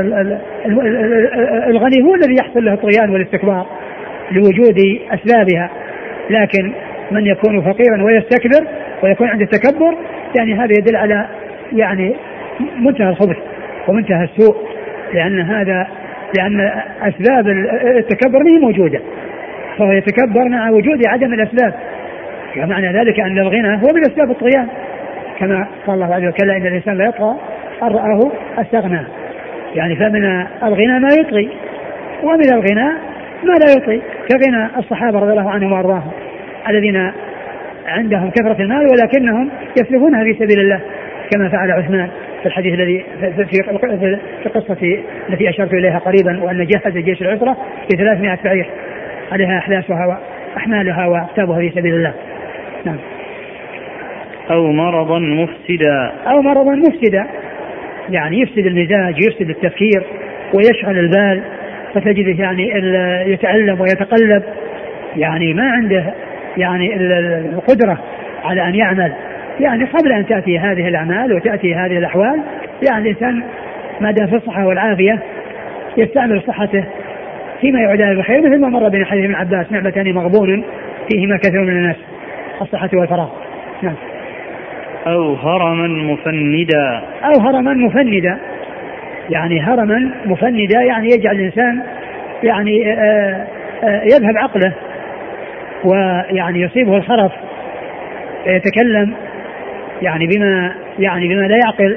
الغني هو الذي يحصل له الطغيان والاستكبار لوجود أسبابها، لكن من يكون فقيرا ويستكبر ويكون عنده تكبر يعني هذا يدل على يعني منتهى الخبث ومنتهى السوء، لأن هذا لأن أسباب التكبر هي موجودة، فهو يتكبر مع وجود عدم الأسباب، ومعنى ذلك أن الغنى هو من أسباب الطغيان، كما قال الله عز وجل إن الإنسان لا يطغى أن رآه استغنى. يعني فمن الغنى ما يطغي، ومن الغنى ما لا يطغي، كغنى الصحابة رضي الله عنهم وأرضاهم الذين عندهم كثرة المال ولكنهم يسلفونها في سبيل الله، كما فعل عثمان في الحديث الذي في في قصة التي أشرت إليها قريبا، وأن جهز جيش العسرة في ثلاثمائة بعير عليها أحلاسها وأحمالها وأكتابها في سبيل الله. نعم. أو مرضا مفسدا، أو مرضا مفسدا، يعني يفسد المزاج، يفسد التفكير ويشغل البال، فتجده يعني يتألم ويتقلب، يعني ما عنده يعني القدرة على أن يعمل. يعني قبل أن تأتي هذه الأعمال وتأتي هذه الأحوال يعني الإنسان ما دام في الصحة والعافية يستعمل صحته فيما يعدل بخير، مثل ما مر بين حديث ابن عباس نعمتان مغبون فيهما كثير من الناس، الصحة والفراغ. نعم. أو هرما مفندا، أو هرما مفندا، يعني هرما مفندا يعني يجعل الإنسان يعني آآ آآ يذهب عقله ويعني يصيبه الخرف، يتكلم يعني بما يعني بما لا يعقل،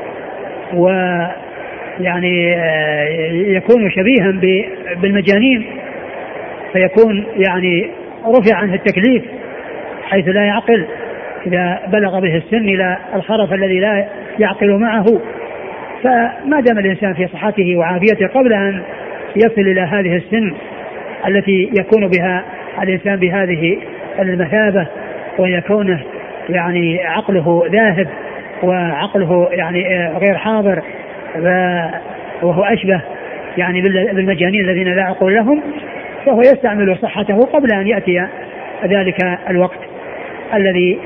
ويعني يكون شبيها بالمجانين، فيكون يعني رفع عنه التكليف حيث لا يعقل إذا بلغ به السن إلى الخرف الذي لا يعقل معه. فما دام الإنسان في صحته وعافيته قبل أن يصل إلى هذه السن التي يكون بها الإنسان بهذه المثابة ويكونه يعني عقله ذاهب وعقله يعني غير حاضر وهو أشبه يعني بالمجانين الذين لا عقل لهم، فهو يستعمل صحته قبل أن يأتي ذلك الوقت الذي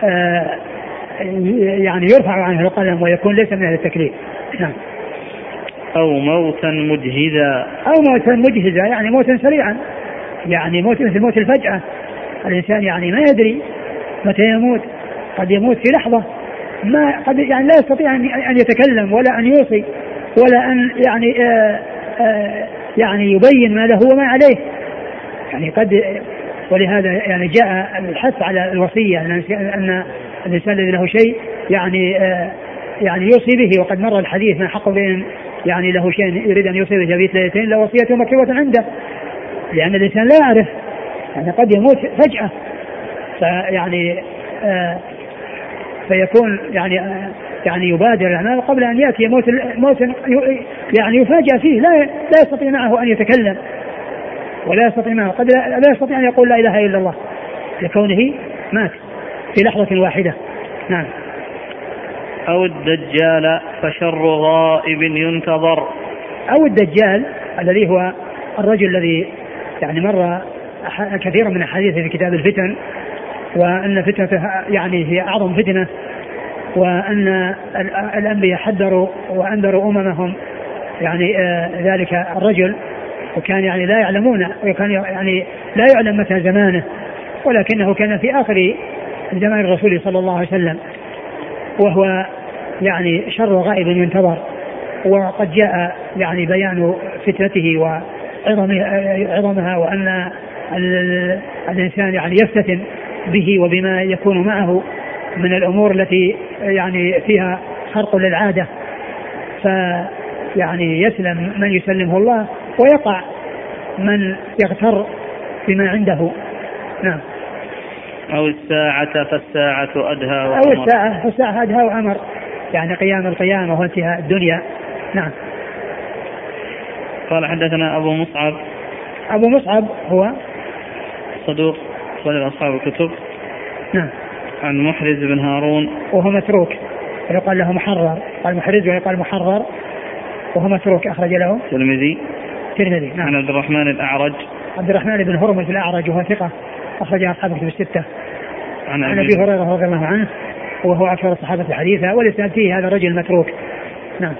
يعني يرفع عنه القلم ويكون ليس من التكليف. نعم. أو موتا مجهزا، أو موتا مجهزا يعني موتا سريعا، يعني موت مثل موت الفجأة، الإنسان يعني ما يدري متى يموت، قد يموت في لحظة، ما قد يعني لا يستطيع أن يتكلم ولا أن يوصي ولا أن يعني آآ آآ يعني يبين ما له وما عليه، يعني قد. ولهذا يعني جاء الحث على الوصية أن الإنسان الذي له شيء يعني يعني يوصي به، وقد مر الحديث ما حق بين يعني له شيء يريد أن يوصي به بيت ليلتين لا وصيته مكتوبة عنده، لأن الإنسان لا يعرف يعني قد يموت فجأة، فيعني آه فيكون يعني آه يعني يبادر الأعمال قبل أن يأتي موت موت يعني يفاجأ فيه، لا لا يستطيع معه أن يتكلم ولا يستطيع معه قد لا يستطيع أن يقول لا إله إلا الله لكونه مات في لحظة واحدة. نعم. أو الدجال فشر غائب ينتظر، أو الدجال الذي هو الرجل الذي يعني مر كثيرا من الحديث في كتاب الفتن، وأن فتنته يعني هي أعظم فتنة، وأن الأنبياء حذروا وأنذروا أممهم يعني آه ذلك الرجل، وكان يعني لا يعلمون، وكان يعني لا يعلم متى زمانه، ولكنه كان في آخر زمان الرسول صلى الله عليه وسلم، وهو يعني شر غائب ينتظر، وقد جاء يعني بيان فتنته وعظمها، وأن الإنسان يعني يفتتن به وبما يكون معه من الأمور التي يعني فيها خرق للعادة، فيعني يسلم من يسلمه الله ويقع من يغتر بما عنده. نعم. أو الساعة فالساعة أدهى وأمر. أو الساعة فالساعة أدهى وأمر، يعني قيام القيامة وانتهاء الدنيا. نعم. قال حدثنا أبو مصعب. أبو مصعب هو صدوق صدر أصحاب الكتب. نعم. عن محرز بن هارون وهو متروك، يقال له محرر، قال محرز ويقال محرر، وهو متروك، أخرج له الترمذي. الترمذي. نعم. عن عبد الرحمن الأعرج. عبد الرحمن بن هرمز الأعرج وهو ثقة، أخرج أصحاب الكتب الستة. عن أبي هريرة رضي الله عنه وهو أكثر الصحابة حديثا، والإسناد فيه هذا الرجل متروك. نعم.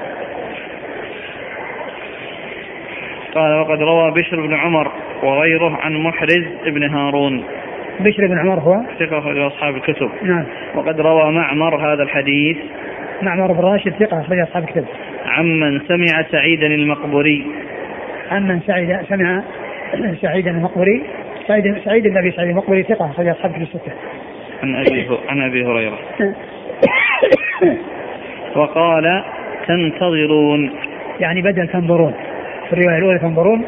قال وقد روى بشر بن عمر وغيره عن محرز بن هارون. بشر بن عمر هو ثقة أخرج أصحاب الكتب. نعم. وقد روى معمر هذا الحديث. معمر بن راشد ثقة أخرج أصحاب الكتب. عمن سمع سعيدا المقبري. عمن سعيد سمع سعيدا المقبري. سعيد سعيد النبي سعيد المقبري ثقة أخرج أصحاب الكتب الستة. عن أبي عن أبي هريرة. وقال تنتظرون، يعني بدل تنظرون، في الرواية الأولى تنظرون.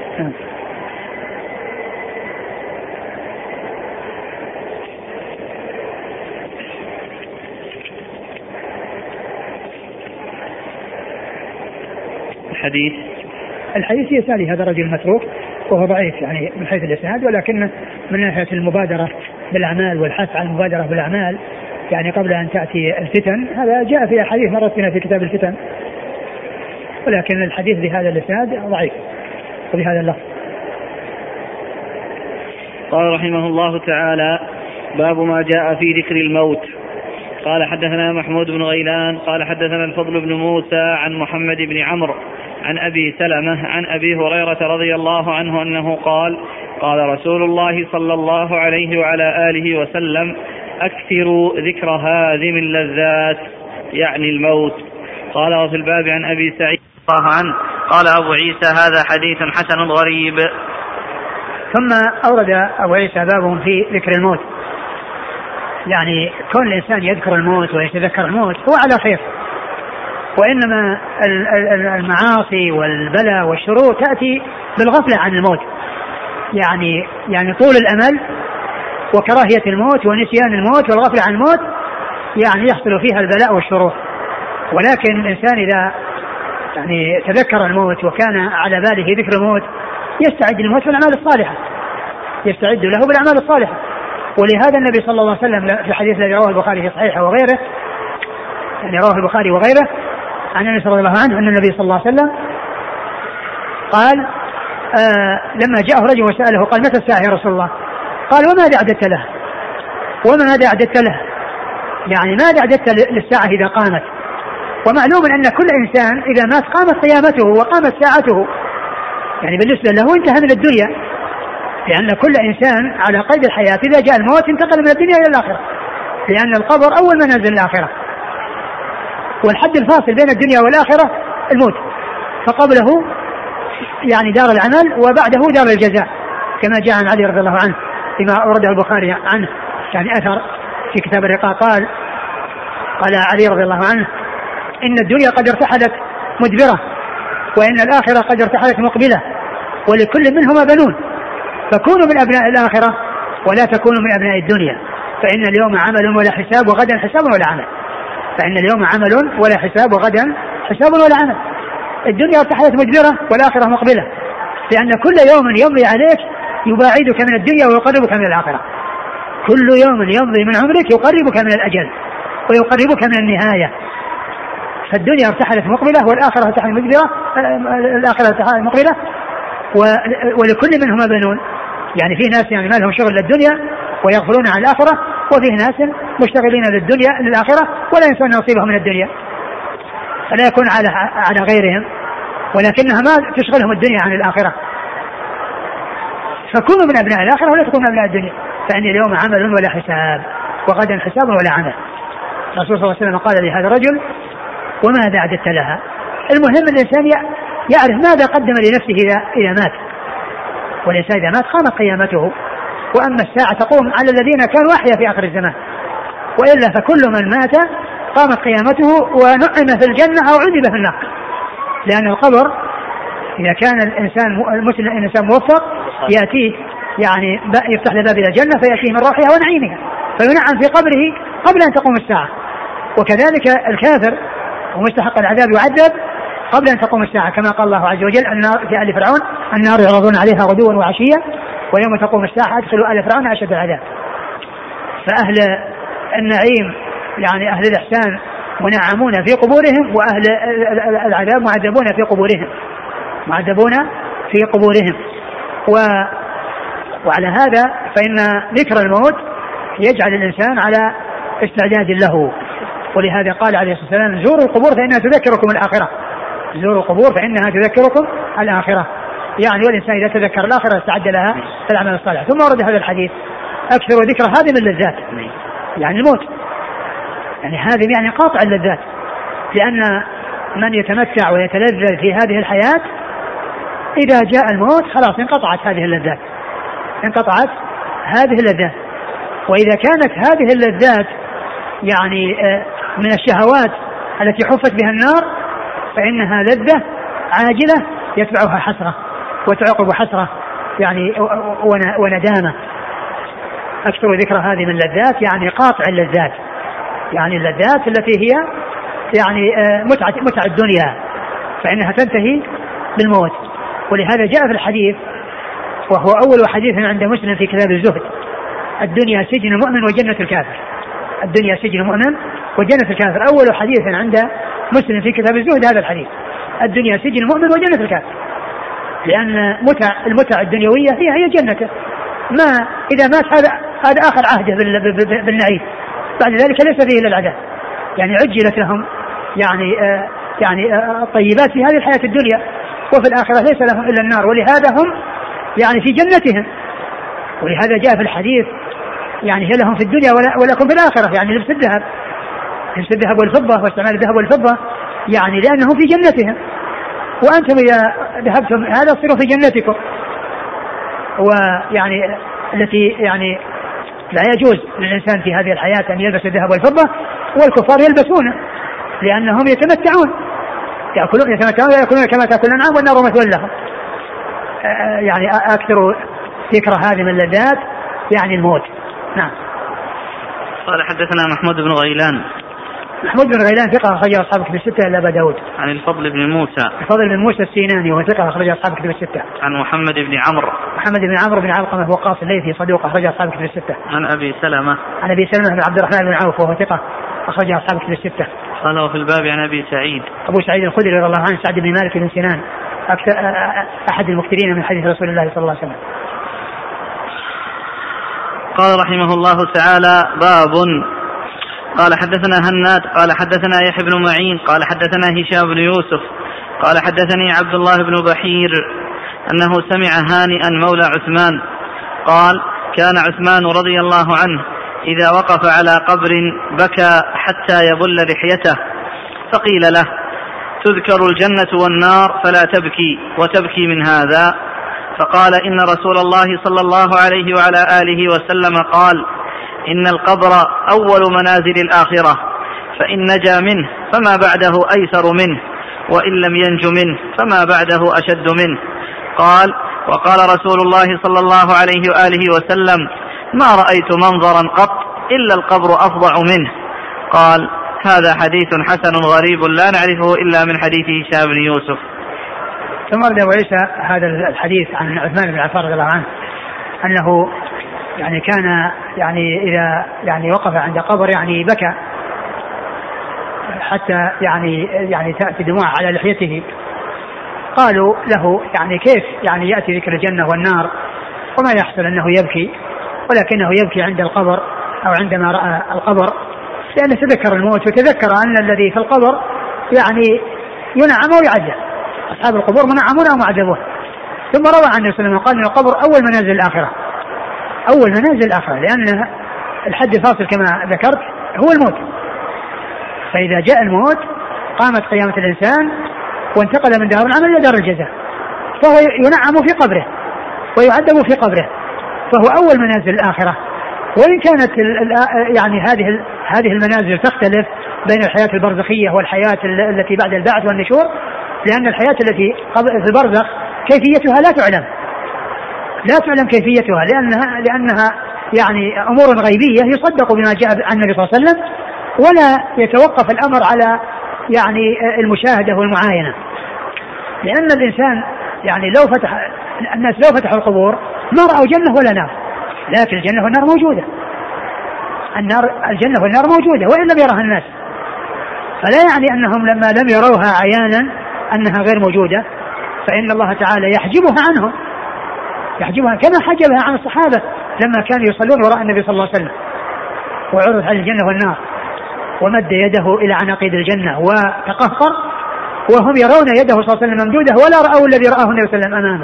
الحديث الحديث يسالي هذا الرجل متروك وهو ضعيف يعني من حيث الإسناد، ولكن من ناحية المبادرة بالأعمال والحث على المبادرة بالأعمال يعني قبل أن تأتي الفتن، هذا جاء في حديث مرت بنا في كتاب الفتن، ولكن الحديث بهذا الإسناد ضعيف وبهذا اللفظ. قال رحمه الله تعالى باب ما جاء في ذكر الموت. قال حدثنا محمود بن غيلان قال حدثنا الفضل بن موسى عن محمد بن عمرو عن أبي سلمة عن أبي هريرة رضي الله عنه أنه قال قال رسول الله صلى الله عليه وعلى آله وسلم أكثروا ذكر هذه من اللذات، يعني الموت. قال وفي الباب عن أبي سعيد الله عنه قال أبو عيسى هذا حديث حسن غريب. ثم أورد أبو عيسى باب في ذكر الموت، يعني كون الإنسان يذكر الموت ويتذكر الموت هو على خير، وإنما المعاصي والبلاء والشرور تأتي بالغفلة عن الموت، يعني يعني طول الأمل وكراهية الموت ونسيان الموت والغفلة عن الموت يعني يحصل فيها البلاء والشرور. ولكن الإنسان إذا يعني تذكر الموت وكان على باله ذكر الموت يستعد للموت بالأعمال الصالحة، يستعد له بالأعمال الصالحة. ولهذا النبي صلى الله عليه وسلم في حديث الذي رواه البخاري في صحيحه وغيره، يعني رواه البخاري وغيره عن النبي صلى الله عليه وسلم أن النبي صلى الله عليه وسلم قال آه لما جاءه رجل وسأله قال متى الساعة يا رسول الله؟ قال وماذا أعددت له؟ وماذا أعددت له؟ يعني ماذا أعددت للساعة إذا قامت؟ ومعلوم أن كل إنسان إذا مات قامت قيامته وقامت ساعته، يعني بالنسبة له انتهى من الدنيا، لأن كل إنسان على قيد الحياة إذا جاء الموت انتقل من الدنيا إلى الآخرة، لأن القبر أول منازل الآخرة، والحد الفاصل بين الدنيا والآخرة الموت، فقبله يعني دار العمل وبعده دار الجزاء، كما جاء عن علي رضي الله عنه فيما أورده البخاري عنه يعني أثر في كتاب الرقاق قال قال علي رضي الله عنه إن الدنيا قد ارتحلت مدبرة وإن الآخرة قد ارتحلت مقبلة ولكل منهما بنون، فكونوا من أبناء الآخرة ولا تكونوا من أبناء الدنيا، فإن اليوم عمل ولا حساب وغدا حساب ولا عمل، فإن اليوم عمل ولا حساب وغدا حساب ولا عمل. الدنيا ارتحلت مدبرة والآخرة مقبلة، لأن كل يوم يمضي عليك يباعدك من الدنيا ويقربك من الآخرة، كل يوم يمضي من عمرك يقربك من الأجل ويقربك من النهاية. فالدنيا ارتحلت مقبلة والآخرة ارتحلت مدبرة، الآخرة ارتحلت مقبلة ولكل منهما بنون، يعني في ناس يعني ما لهم شغل للدنيا ويغفلون عن الآخرة، وفيه ناس مشتغلين للدنيا للآخرة ولا ينسون نصيبهم من الدنيا، فلا يكون على على غيرهم ولكنها ما تشغلهم الدنيا عن الآخرة. فكونوا من أبناء الآخرة ولا تكونوا من أبناء الدنيا، فإن اليوم عمل ولا حساب وغدا حساب ولا عمل. الرسول صلى الله عليه وسلم قال لهذا الرجل وماذا أعددت لها؟ المهم الإنسان يعرف ماذا قدم لنفسه إذا إذا مات، والإنسان إذا مات قامت قيامته. وأما الساعة تقوم على الذين كانوا أحيا في آخر الزمان، وإلا فكل من مات قامت قيامته ونعم في الجنة أو عذب في النار. لأن القبر إذا كان الإنسان المسلم الإنسان موفق يأتيه يعني يفتح له باب إلى الجنة فيأتيه من روحها ونعيمها فينعم في قبره قبل أن تقوم الساعة. وكذلك الكافر ومستحق العذاب يعذب قبل أن تقوم الساعة، كما قال الله عز وجل النار في آل فرعون النار يعرضون عليها غدوا وعشيا ويوم تقوم الساعة أدخلوا آل فرعون أشد العذاب. فأهل النعيم يعني أهل الإحسان منعمون في قبورهم، وأهل العذاب معذبون في قبورهم معذبون في قبورهم و... وعلى هذا فإن ذكر الموت يجعل الإنسان على استعداد له. ولهذا قال عليه الصلاة والسلام زوروا القبور فإنها تذكركم الآخرة زوروا القبور فإنها تذكركم الآخرة. يعني والإنسان إذا تذكر الآخرة استعد لها في العمل الصالح. ثم ورد هذا الحديث أكثر ذكر هذه من اللذات، يعني الموت، يعني هذه يعني قاطع اللذات، لأن من يتمتع ويتلذذ في هذه الحياة إذا جاء الموت خلاص انقطعت هذه اللذات انقطعت هذه اللذات. وإذا كانت هذه اللذات يعني من الشهوات التي حفت بها النار فإنها لذة عاجلة يتبعها حسرة وتعقب حسرة يعني وندامة. أكثر ذكر هذه من اللذات يعني قاطع اللذات، يعني اللذات التي هي يعني متعة, متعة الدنيا فإنها تنتهي بالموت. ولهذا جاء في الحديث وهو أول حديث عند مسلم في كتاب الزهد الدنيا سجن المؤمن وجنة الكافر. الدنيا سجن المؤمن وجنة الكافر أول حديث عند مسلم في كتاب الزهد هذا الحديث الدنيا سجن المؤمن وجنة الكافر، لأن متع المتع الدنيوية هي هي جنته. ما إذا مات هذا هذا آخر عهده بالنعيم، بعد ذلك ليس فيه إلا العذاب. يعني عجلت لهم يعني آه يعني آه الطيبات في هذه الحياة الدنيا وفي الآخرة ليس لهم إلا النار، ولهذا هم يعني في جنتهم. ولهذا جاء في الحديث يعني هي لهم في الدنيا ولكم في الآخرة، يعني لبس الذهب لبس الذهب والفضة واستعمال الذهب والفضة، يعني لأنهم في جنتهم، وأنتم إذا ذهبتم هذا تصيروا في جنتكم. ويعني التي يعني لا يجوز للإنسان في هذه الحياة أن يلبس الذهب والفضة، والكفار يلبسونه لأنهم يتمتعون يأكلون يتمتعون يأكلون كما تأكل الأنعام والنار مثوى لهم. يعني أكثر ذكر هذه من اللذات يعني الموت. نعم. قال حدثنا محمود بن غيلان. محمود بن غيلان ثقة أخرجه أصحاب كتب الستة إلا أبا داود. عن الفضل بن موسى. الفضل بن موسى السيناني وهو ثقة أخرجه أصحاب كتب الستة. عن محمد بن عمرو. محمد بن عمرو بن علقمة وقاص الليثي صدوق أخرجه أصحاب كتب الستة. عن أبي سلمة. عن أبي سلمة بن عبد الرحمن بن عوف وهو ثقة أخرجه أصحاب كتب الستة. قال وفي الباب عن أبي سعيد. أبو سعيد الخدري رضي الله عنه سعد بن مالك بن سنان أكثر أحد المكثرين من حديث رسول الله صلى الله عليه وسلم. قال رحمه الله تعالى باب. قال حدثنا هناد قال حدثنا يحيى بن معين قال حدثنا هشام بن يوسف قال حدثني عبد الله بن بحير أنه سمع هانئا مولى عثمان قال كان عثمان رضي الله عنه إذا وقف على قبر بكى حتى يبل لحيته، فقيل له تذكر الجنة والنار فلا تبكي وتبكي من هذا؟ فقال إن رسول الله صلى الله عليه وعلى آله وسلم قال إن القبر أول منازل الآخرة، فإن نجا منه فما بعده أيسر منه، وإن لم ينج منه فما بعده أشد منه. قال وقال رسول الله صلى الله عليه وآله وسلم ما رأيت منظرا قط إلا القبر أفظع منه. قال هذا حديث حسن غريب لا نعرفه إلا من حديث هشام بن يوسف. ثم أبدأ وعيسى هذا الحديث عن عثمان بن عفان رضي الله عنه أنه يعني كان يعني إذا يعني وقف عند قبر يعني بكى حتى يعني يعني تأتي دموع على لحيته. قالوا له يعني كيف يعني يأتي ذكر الجنة والنار وما يحصل أنه يبكي، ولكنه يبكي عند القبر أو عندما رأى القبر، لأنه تذكر الموت وتذكر أن الذي في القبر يعني ينعم ويعذب، أصحاب القبور منعمون ومعذبون. ثم روى عن النبي صلى الله عليه وسلم قال إن القبر أول منازل الآخرة، أول منازل الآخرة، لأن الحد الفاصل كما ذكرت هو الموت، فإذا جاء الموت قامت قيامة الإنسان وانتقل من دار العمل إلى دار الجزاء، فهو ينعم في قبره ويعذب في قبره، فهو أول منازل الآخرة. وإن كانت يعني هذه هذه المنازل تختلف بين الحياة البرزخية والحياة التي بعد البعث والنشور، لأن الحياة التي في البرزخ كيفيتها لا تعلم لا تعلم كيفيتها، لأنها لأنها يعني أمور غيبية يصدق بما جاء عن النبي صلى الله عليه وسلم، ولا يتوقف الأمر على يعني المشاهدة والمعاينة. لأن الإنسان يعني لو فتح الناس لو فتحوا القبور ما رأوا جنة ولا نار، لكن الجنة والنار موجودة، النار الجنة والنار موجودة وإن لم يرها الناس، فلا يعني أنهم لما لم يروها عيانا أنها غير موجودة، فإن الله تعالى يحجبها عنهم، يحجبها كما حجبها عن الصحابة لما كانوا يصلون وراء النبي صلى الله عليه وسلم وعرض على الجنة والنار ومد يده إلى عناقيد الجنة وتقهقر وهم يرون يده صلى الله عليه وسلم ممدودة ولا رأوا الذي رآه النبي صلى الله عليه وسلم أمامه.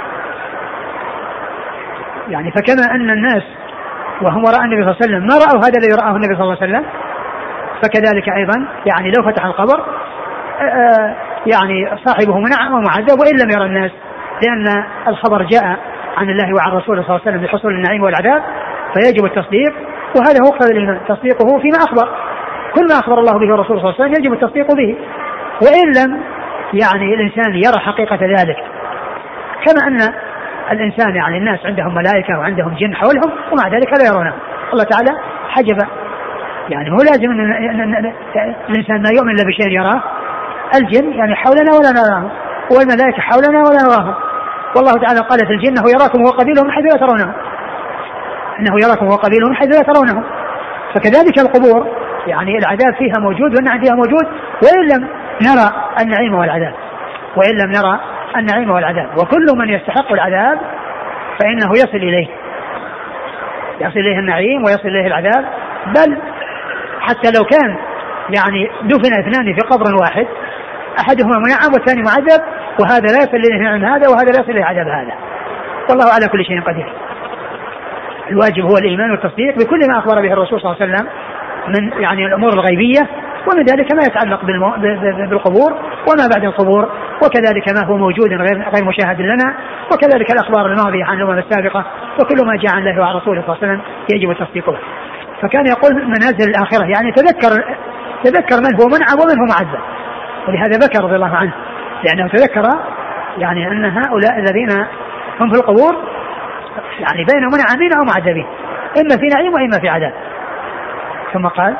يعني فكما أن الناس وهم وراء النبي صلى الله عليه وسلم ما رأوا هذا الذي رآه النبي صلى الله عليه وسلم، فكذلك أيضا يعني لو فتح القبر يعني صاحبه منعم ومعذب وإن لم يرى الناس، لأن الخبر جاء عن الله وعن رسوله صلى الله عليه وسلم بحصول النعيم والعذاب، فيجب التصديق، وهذا هو مقتضى الإيمان، تصديقه فيما أخبر، كل ما أخبر الله به الرسول صلى الله عليه وسلم يجب التصديق به، وإن لم يعني الإنسان يرى حقيقة ذلك. كما أن الإنسان يعني الناس عندهم ملائكة وعندهم جن حولهم ومع ذلك لا يرونه، الله تعالى حجب، يعني هو لازم أن الإنسان ما يؤمن إلا بشيء يراه، الجن يعني حولنا ولا نراه، والملائكة حولنا ولا نراهم، والله تعالى قال في الجن هو يراكم وقبيله من حيث لا ترونه، إنه يراكم وقبيله من حيث لا ترونه. فكذلك القبور يعني العذاب فيها موجود والنعيم فيها موجود، وإن لم نرى النعيم والعذاب وإن لم نرى النعيم والعذاب وكل من يستحق العذاب فإنه يصل إليه يصل إليه النعيم ويصل إليه العذاب، بل حتى لو كان يعني دفن اثنان في قبر واحد أحدهما منعم والثاني معذب، وهذا لا يصل إليه نعيم هذا وهذا لا يصل إليه عذاب هذا، والله على كل شيء قدير. الواجب هو الإيمان والتصديق بكل ما أخبر به الرسول صلى الله عليه وسلم من يعني الأمور الغيبية، ومن ذلك ما يتعلق بالمو... بالقبور وما بعد القبور، وكذلك ما هو موجود غير غير مشاهد لنا، وكذلك الأخبار الماضية عن الأمم السابقة، وكل ما جاء عن الله وعن رسوله صلى الله عليه وسلم يجب التصديق به. فكان يقول منازل الآخرة، يعني تذكر تذكر من هو منعم ومن هو معذب، ولهذا بكى رضي الله عنه لأنه تذكر يعني أن هؤلاء الذين هم في القبور يعني بين منعمين أو معذبين، إما في نعيم وإما في عذاب. ثم قال: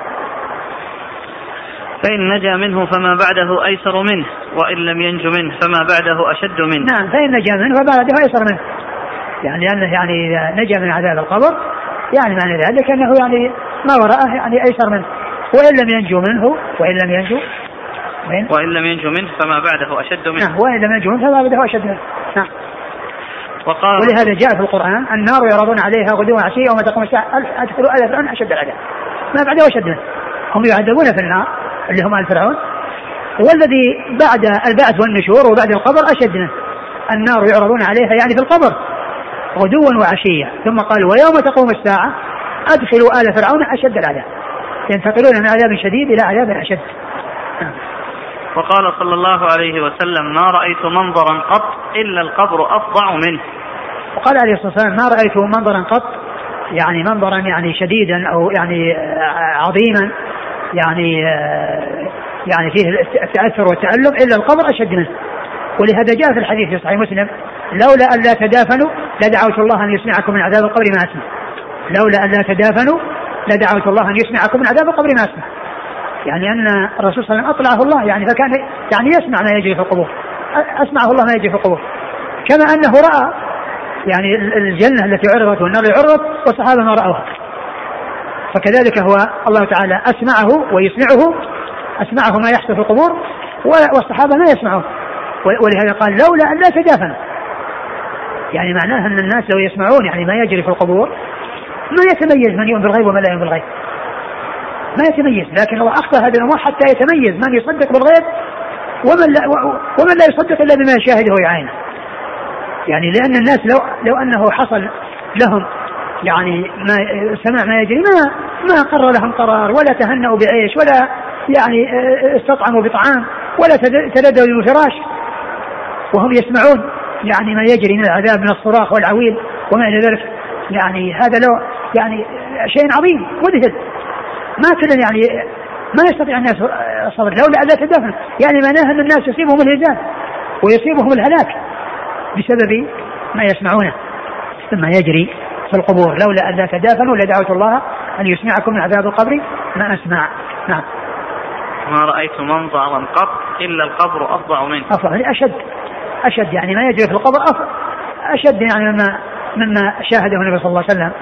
فإن نجا منه فما بعده أيسر منه، وإن لم ينج منه فما بعده أشد منه. نعم، فإن نجا منه فما بعده أيسر منه، يعني أنه يعني نجا من عذاب القبر، يعني معنى ذلك أنه يعني ما وراءه يعني أيسر منه، وإن لم ينجو منه وإن لم ينجو وإن, وإن لم ينجو منه فما بعده أشد منه. نعم، وإن لم ينجو منه فما بعده أشد منه. نعم. وقال: ولهذا جاء في القرآن: النار يعرضون عليها غدوا وعشيا وما تقوم الساعة أدخلوا آل فرعون أشد العذاب، ما بعده أشد منه. هم يعذبون في النار اللي هم آل فرعون، والذي بعد البعث والنشور وبعد القبر أشد منه. النار يعرضون عليها يعني في القبر غدوا وعشيا، ثم قال: ويوم تقوم الساعة أدخلوا آل فرعون أشد العذاب، ينتقلون من عذاب شديد إلى عذاب أشد. وقال صلى الله عليه وسلم: ما رأيت منظرا قط إلا القبر أفظع منه. وقال عليه الصلاة والسلام: ما رأيت منظرا قط، يعني منظرا يعني شديدا أو يعني عظيما، يعني يعني فيه التأثر والتألم، إلا القبر أشد منه. ولهذا جاء في الحديث في صحيح مسلم: لولا أن لا تدافنوا لدعوت الله أن يسمعكم من عذاب القبر ما أسمع. لولا أن لا تدافنوا لدعوت الله أن يسمعكم من عذاب القبر ما أسمع. يعني أن الرسول صلى الله عليه وسلم أطلعه الله، يعني فكان يعني يسمع ما يجري في القبور، أسمعه الله ما يجري في القبور، كما أنه رأى يعني الجنة التي عرضت والنار اللي عرضت والصحابة ما رأوها، فكذلك هو الله تعالى أسمعه ويسمعه، أسمعه ما يحدث في القبور والصحابة ما يسمعه. ولهذا قال: لولا أن لا تدافنوا، يعني معناها أن الناس لو يسمعون يعني ما يجري في القبور ما يتميز من يؤمن بالغيب ومن لا يؤمن بالغيب، ما يتميز. لكن الله أخفى هذه الأمور حتى يتميز من يصدق بالغيب ومن لا, ومن لا يصدق إلا بما يشاهده ويعينه. يعني لأن الناس لو, لو أنه حصل لهم يعني ما سمع ما يجري ما ما قرر لهم قرار ولا تهنأوا بعيش ولا يعني استطعموا بطعام ولا تلذذوا بالفراش وهم يسمعون يعني ما يجري من العذاب من الصراخ والعويل وما إلى ذلك. يعني هذا لو يعني شيء عظيم مذهل، ما كل يعني ما يستطيع الناس الصبر لولا ألا تدافن، يعني معناها أن الناس يصيبهم الهزال ويصيبهم الهلاك بسبب ما يسمعونه ثم يجري في القبور. لولا ألا تدافنوا لدعوت الله أن يسمعكم من عذاب القبر ما أسمع. نعم. ما رأيت منظرا قط إلا القبر أفظع منه. أفظع يعني أشد أشد يعني ما يجري في القبر أشد يعني مما مما شاهده النبي صلى الله عليه وسلم.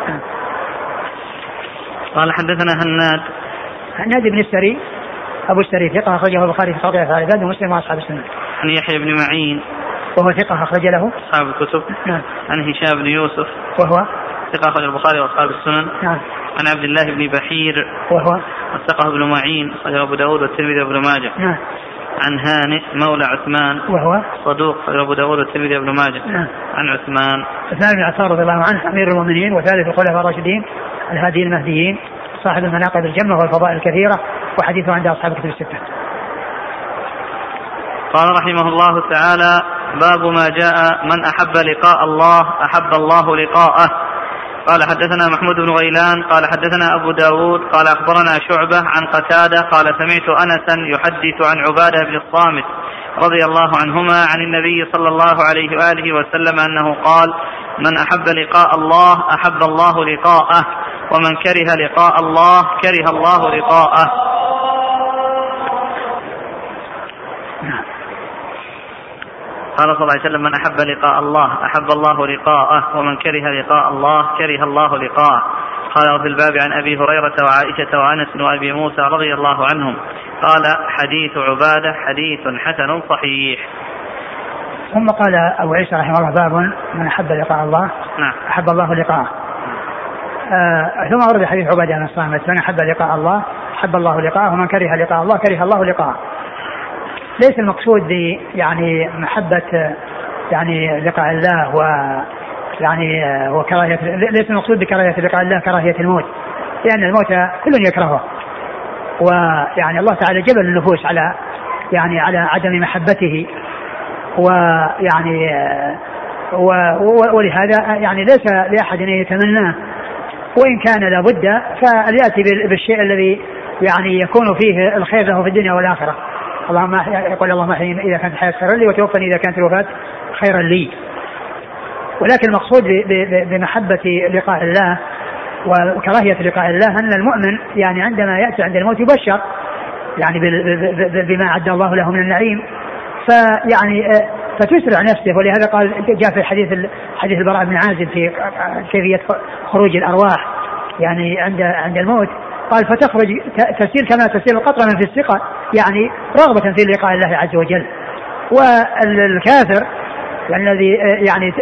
قال حدثنا هناد هناد بن السري أبو السري ثقة أخرجه البخاري في قضية العباد ومسلم وأصحاب السنة. عن يحيى بن معين وهو ثقة أخرج له أصحاب الكتب. نعم. عن هشام بن يوسف وهو ثقة أخرج البخاري وأصحاب السنن. نعم. عن عبد الله بن بحير وهو ثقة ابن معين أخرج أبو داود والترمذي وابن ماجه. نعم. عن هانئ مولى عثمان وهو صدوق أخرج أبو داود والترمذي وابن ماجه. نعم. عن عثمان عثمان بن عفان رضي الله عنه أمير المؤمنين وثالث الخلفاء الراشدين الهاديين المهديين صاحب المناقب الجمة والفضائل الكثيرة وحديثه عند أصحاب الكتب الستة. قال رحمه الله تعالى: باب ما جاء من أحب لقاء الله أحب الله لقاءه. قال حدثنا محمود بن غيلان قال حدثنا أبو داود قال أخبرنا شعبة عن قتادة قال سمعت أنسا يحدث عن عبادة بن الصامت رضي الله عنهما عن النبي صلى الله عليه وآله وسلم أنه قال: من أحب لقاء الله أحب الله لقاءه، ومن كره لقاء الله كره الله لقاءه. قال صلى الله عليه وسلم: من أحب لقاء الله أحب الله لقاءه، ومن كره لقاء الله كره الله لقاءه. قال: وفي الباب عن أبي هريرة وعائشة وأنس وأبي موسى رضي الله عنهم. قال: حديث عبادة حديث حسن صحيح. ثم قال أبو عيسى رحمه الله: باب من أحب لقاء الله نعم. أحب الله لقاءه. آه ثم ورد حديث عبادة بن الصامت: من أحب لقاء الله أحب الله لقاءه، ومن كره لقاء الله كره الله لقاءه. ليس المقصود ب يعني محبة يعني لقاء الله و يعني وكراهية، ليس المقصود بكراهية لقاء الله كراهية الموت، لأن الموت كل يكرهه، ويعني الله تعالى جبل النفوس على يعني على عدم محبته، ويعني ولهذا يعني ليس لأحد أن يتمناه، وإن كان لابد فليأتي بالشيء الذي يعني يكون فيه الخير له في الدنيا والآخرة. اللهم يقول: اللهم احيني إذا كانت الحياة خيرا لي وتوفني إذا كانت الوفاة خيرا لي. ولكن المقصود بمحبة لقاء الله وكراهية لقاء الله أن المؤمن يعني عندما يأتي عند الموت يبشر يعني بما أعد الله له من النعيم، فيعني فتسرع نفسه. ولهذا قال جاء في حديث حديث البراء بن عازب في كيفية خروج الأرواح يعني عند عند الموت، قال: فتخرج تسير كما تسير القطرة من في السقا، يعني رغبة في لقاء الله عز وجل. والكافر الذي يعني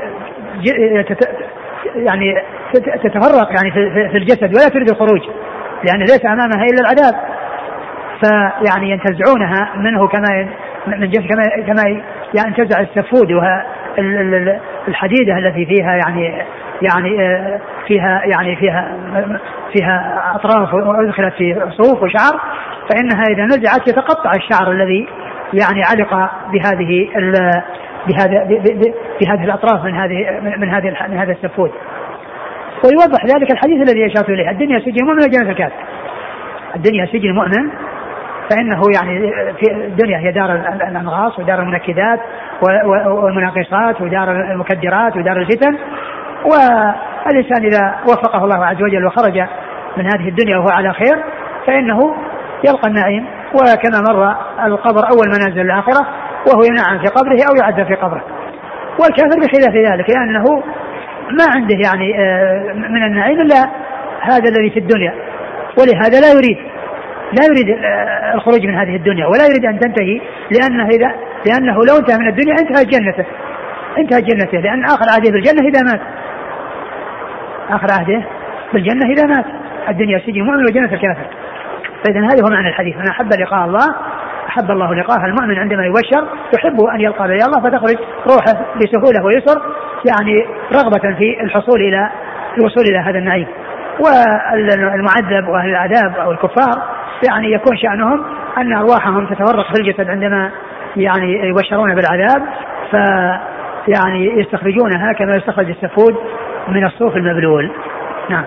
يعني تتفرق يعني في الجسد ولا تريد الخروج لأن ليس أمامها إلا العذاب، فيعني ينتزعونها منه كما من جسد كما كما ينتزع السفود وها الحديدة التي فيها يعني يعني فيها يعني فيها فيها أطراف وأدخلت في صوف وشعر، فإنها إذا نزعت يتقطع الشعر الذي يعني علق بهذه بهذا بهذه الأطراف من هذه من هذه من هذا السفود. ويوضح ذلك الحديث الذي أشرت إليه: الدنيا سجن المؤمن وجنة الكافر. الدنيا سجن المؤمن، فإنه يعني في الدنيا هي دار الأنغاص ودار المنكدات والمناقصات ودار المكدرات ودار الفتن، والإنسان إذا وفقه الله عز وجل وخرج من هذه الدنيا وهو على خير فإنه يلقى النعيم. وكما مر القبر أول منازل الآخرة، وهو ينعم في قبره أو يعذب في قبره. والكافر بخلاف ذلك، لأنه ما عنده يعني من النعيم إلا هذا الذي في الدنيا، ولهذا لا يريد لا يريد الخروج من هذه الدنيا ولا يريد أن تنتهي، لأنه إذا لأنه لو انتهى من الدنيا انتهى جنته انتهى جنته لأن آخر عهده بالجنة إذا مات آخر عهده بالجنة إذا مات. الدنيا سجن المؤمن وجنة الكافر. فإذا هذا هو معنى الحديث: من أحب لقاء الله أحب الله لقاءه. المؤمن عندما يبشر يحب أن يلقى بي الله، فتخرج روحه بسهولة ويسر، يعني رغبة في الحصول إلى الوصول إلى هذا النعيم. والمعذب وأهل العذاب أو الكفار يعني يكون شأنهم أن أرواحهم تتفرق في الجسد عندما يعني يبشرون بالعذاب، ف يعني يستخرجونها كما يستخرج السفود من الصوف المبلول. نعم.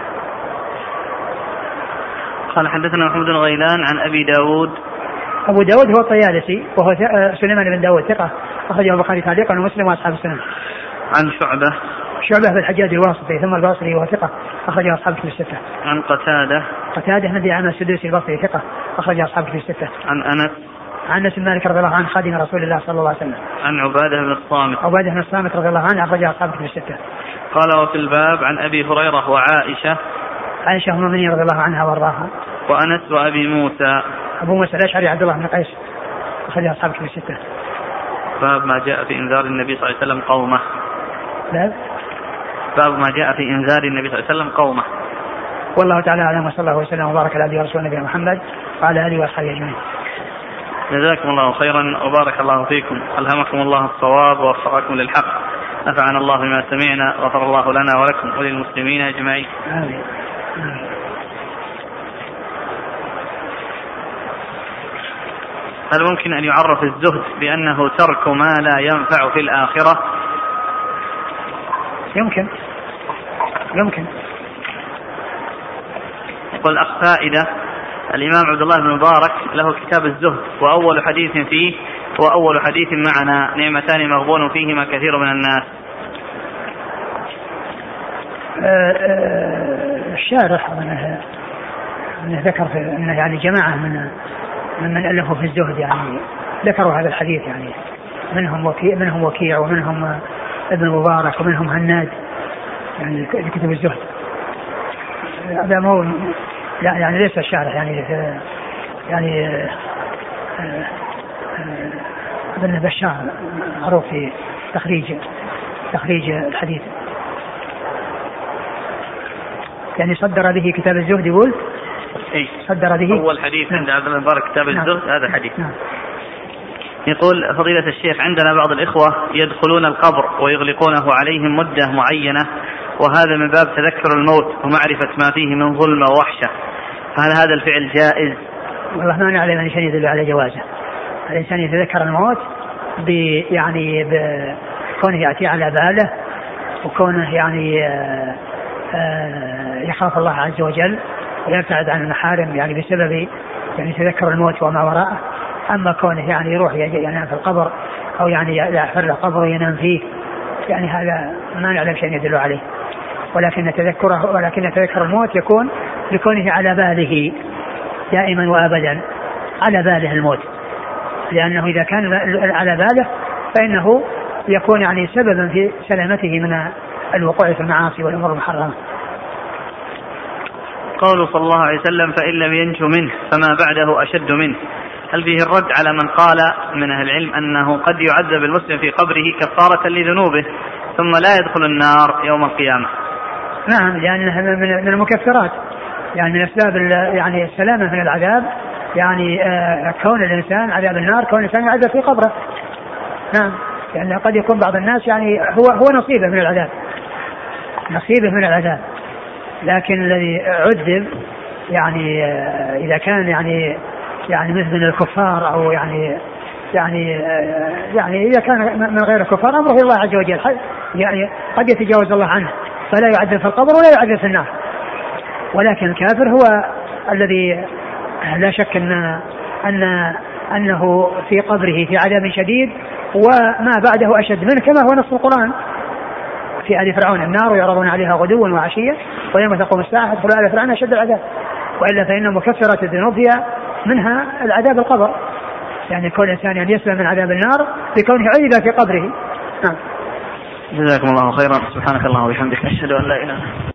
قال حدثنا محمد بن غيلان عن أبي داود. أبو داود هو الطيالسي وهو سليمان بن داود ثقة أخرجه البخاري تعليقا ومسلم وأصحاب السنن. عن شعبة. شعبة بالحجاج الواسطي ثم البصري وهو ثقة أخرجه أصحاب الكتب الستة. عن قتادة. قتادة نبي عام السدوسي البصري ثقة أخرجه أصحاب الكتب الستة. عن أنس. عن أنس بن مالك رضي الله عنه خادم رسول الله صلى الله عليه وسلم. عن عبادة بن الصامت. عبادة بن الصامت رضي الله عنه أخرجه أصحاب الكتب الستة. قال وفي الباب عن أبي هريرة وعائشة. عائشة أم المؤمنين رضي الله عنها وارضاها. وأنس وأبي موسى. أبو موسى الأشعري عبد الله بن قيس أخرجه أصحاب الكتب الستة. باب ما جاء في إنذار النبي صلى الله عليه وسلم قومه. باب باب ما جاء في إنذار النبي صلى الله عليه وسلم قومه. والله تعالى أعلم وصلى الله وسلم وبارك على عبده ورسوله نبينا محمد وعلى آله وأصحابه أجمعين. جزاكم الله خيرا وبارك الله فيكم، ألهمكم الله الصواب ووفقكم للحق، نفعنا الله بما سمعنا، غفر الله لنا ولكم وللمسلمين أجمعين. آمين. آمين. هل ممكن أن يعرف الزهد بأنه ترك ما لا ينفع في الآخرة؟ يمكن يمكن يقول الأخ فائدة: الإمام عبد الله بن مبارك له كتاب الزهد، وأول حديث فيه هو أول حديث معنا، نعمتان مغبون فيهما كثير من الناس. الشارح منه ذكر في أنه يعني جماعة من من ألفوا في الزهد يعني ذكروا هذا الحديث، يعني منهم وكيع منهم وكيع ومنهم ابن مبارك ومنهم هناد، يعني كتب الزهد. هذا مو لا يعني ليس الشارح يعني يعني ابن بشار معروف في تخريج تخريج الحديث، يعني صدر به كتاب الزهد. يقول إيه؟ صدر به أول حديث عند عبد الله المبارك كتاب الزهد. نعم. هذا حديث. نعم. يقول فضيلة الشيخ: عندنا بعض الإخوة يدخلون القبر ويغلقونه عليهم مدة معينة، وهذا من باب تذكر الموت ومعرفة ما فيه من ظلم ووحشة، فهل هذا الفعل جائز؟ والله ما نعلم أن شيء يدل على جوازه. الإنسان يتذكر الموت يعني بكونه يأتي على باله، وكونه يعني آآ آآ يخاف الله عز وجل ويبتعد عن المحارم يعني بسبب يعني تذكر الموت وما وراءه. أما كونه يعني يروح ينام في القبر أو يعني يحفر له قبر وينام فيه، يعني هذا ما نعلم شيء يدل عليه. ولكن تذكره ولكن تذكر الموت يكون لكونه على باله دائما وأبدا، على باله الموت، لأنه إذا كان على باله فإنه يكون يعني سببا في سلامته من الوقوع في المعاصي والأمور المحرمة. قوله صلى الله عليه وسلم: فإن لم ينجو منه فما بعده أشد منه، هل فيه الرد على من قال من أهل العلم أنه قد يعذب المسلم في قبره كفارة لذنوبه ثم لا يدخل النار يوم القيامة؟ نعم، لأنها من المكفرات، يعني من أسباب يعني السلامة من العذاب، يعني آه كون الإنسان عذاب النار، كون الإنسان يعذب في قبره. نعم، يعني قد يكون بعض الناس يعني هو هو نصيبه من العذاب، نصيبه من العذاب، لكن الذي عذب يعني آه إذا كان يعني يعني مثل من الكفار أو يعني يعني آه يعني إذا كان من غير الكفار أمره الله عز وجل، يعني قد يتجاوز الله عنه فلا يعذب في القبر ولا يعذب في النار. ولكن الكافر هو الذي لا شك أن أن أنه في قبره في عذاب شديد وما بعده أشد منه، كما هو نص القرآن في آل فرعون: النار يعرضون عليها غدوا وعشيا ويوم تقوم الساعة ادخلوا آل فرعون أشد العذاب. وإلا فإن مكفرات الذنوب هي منها العذاب القبر، يعني كل إنسان يعني يسلم من عذاب النار بكونه عذب في قبره. نعم. جزاكم الله خيرا. سبحانك اللهم وبحمدك، أشهد أن لا إله إلا أنت.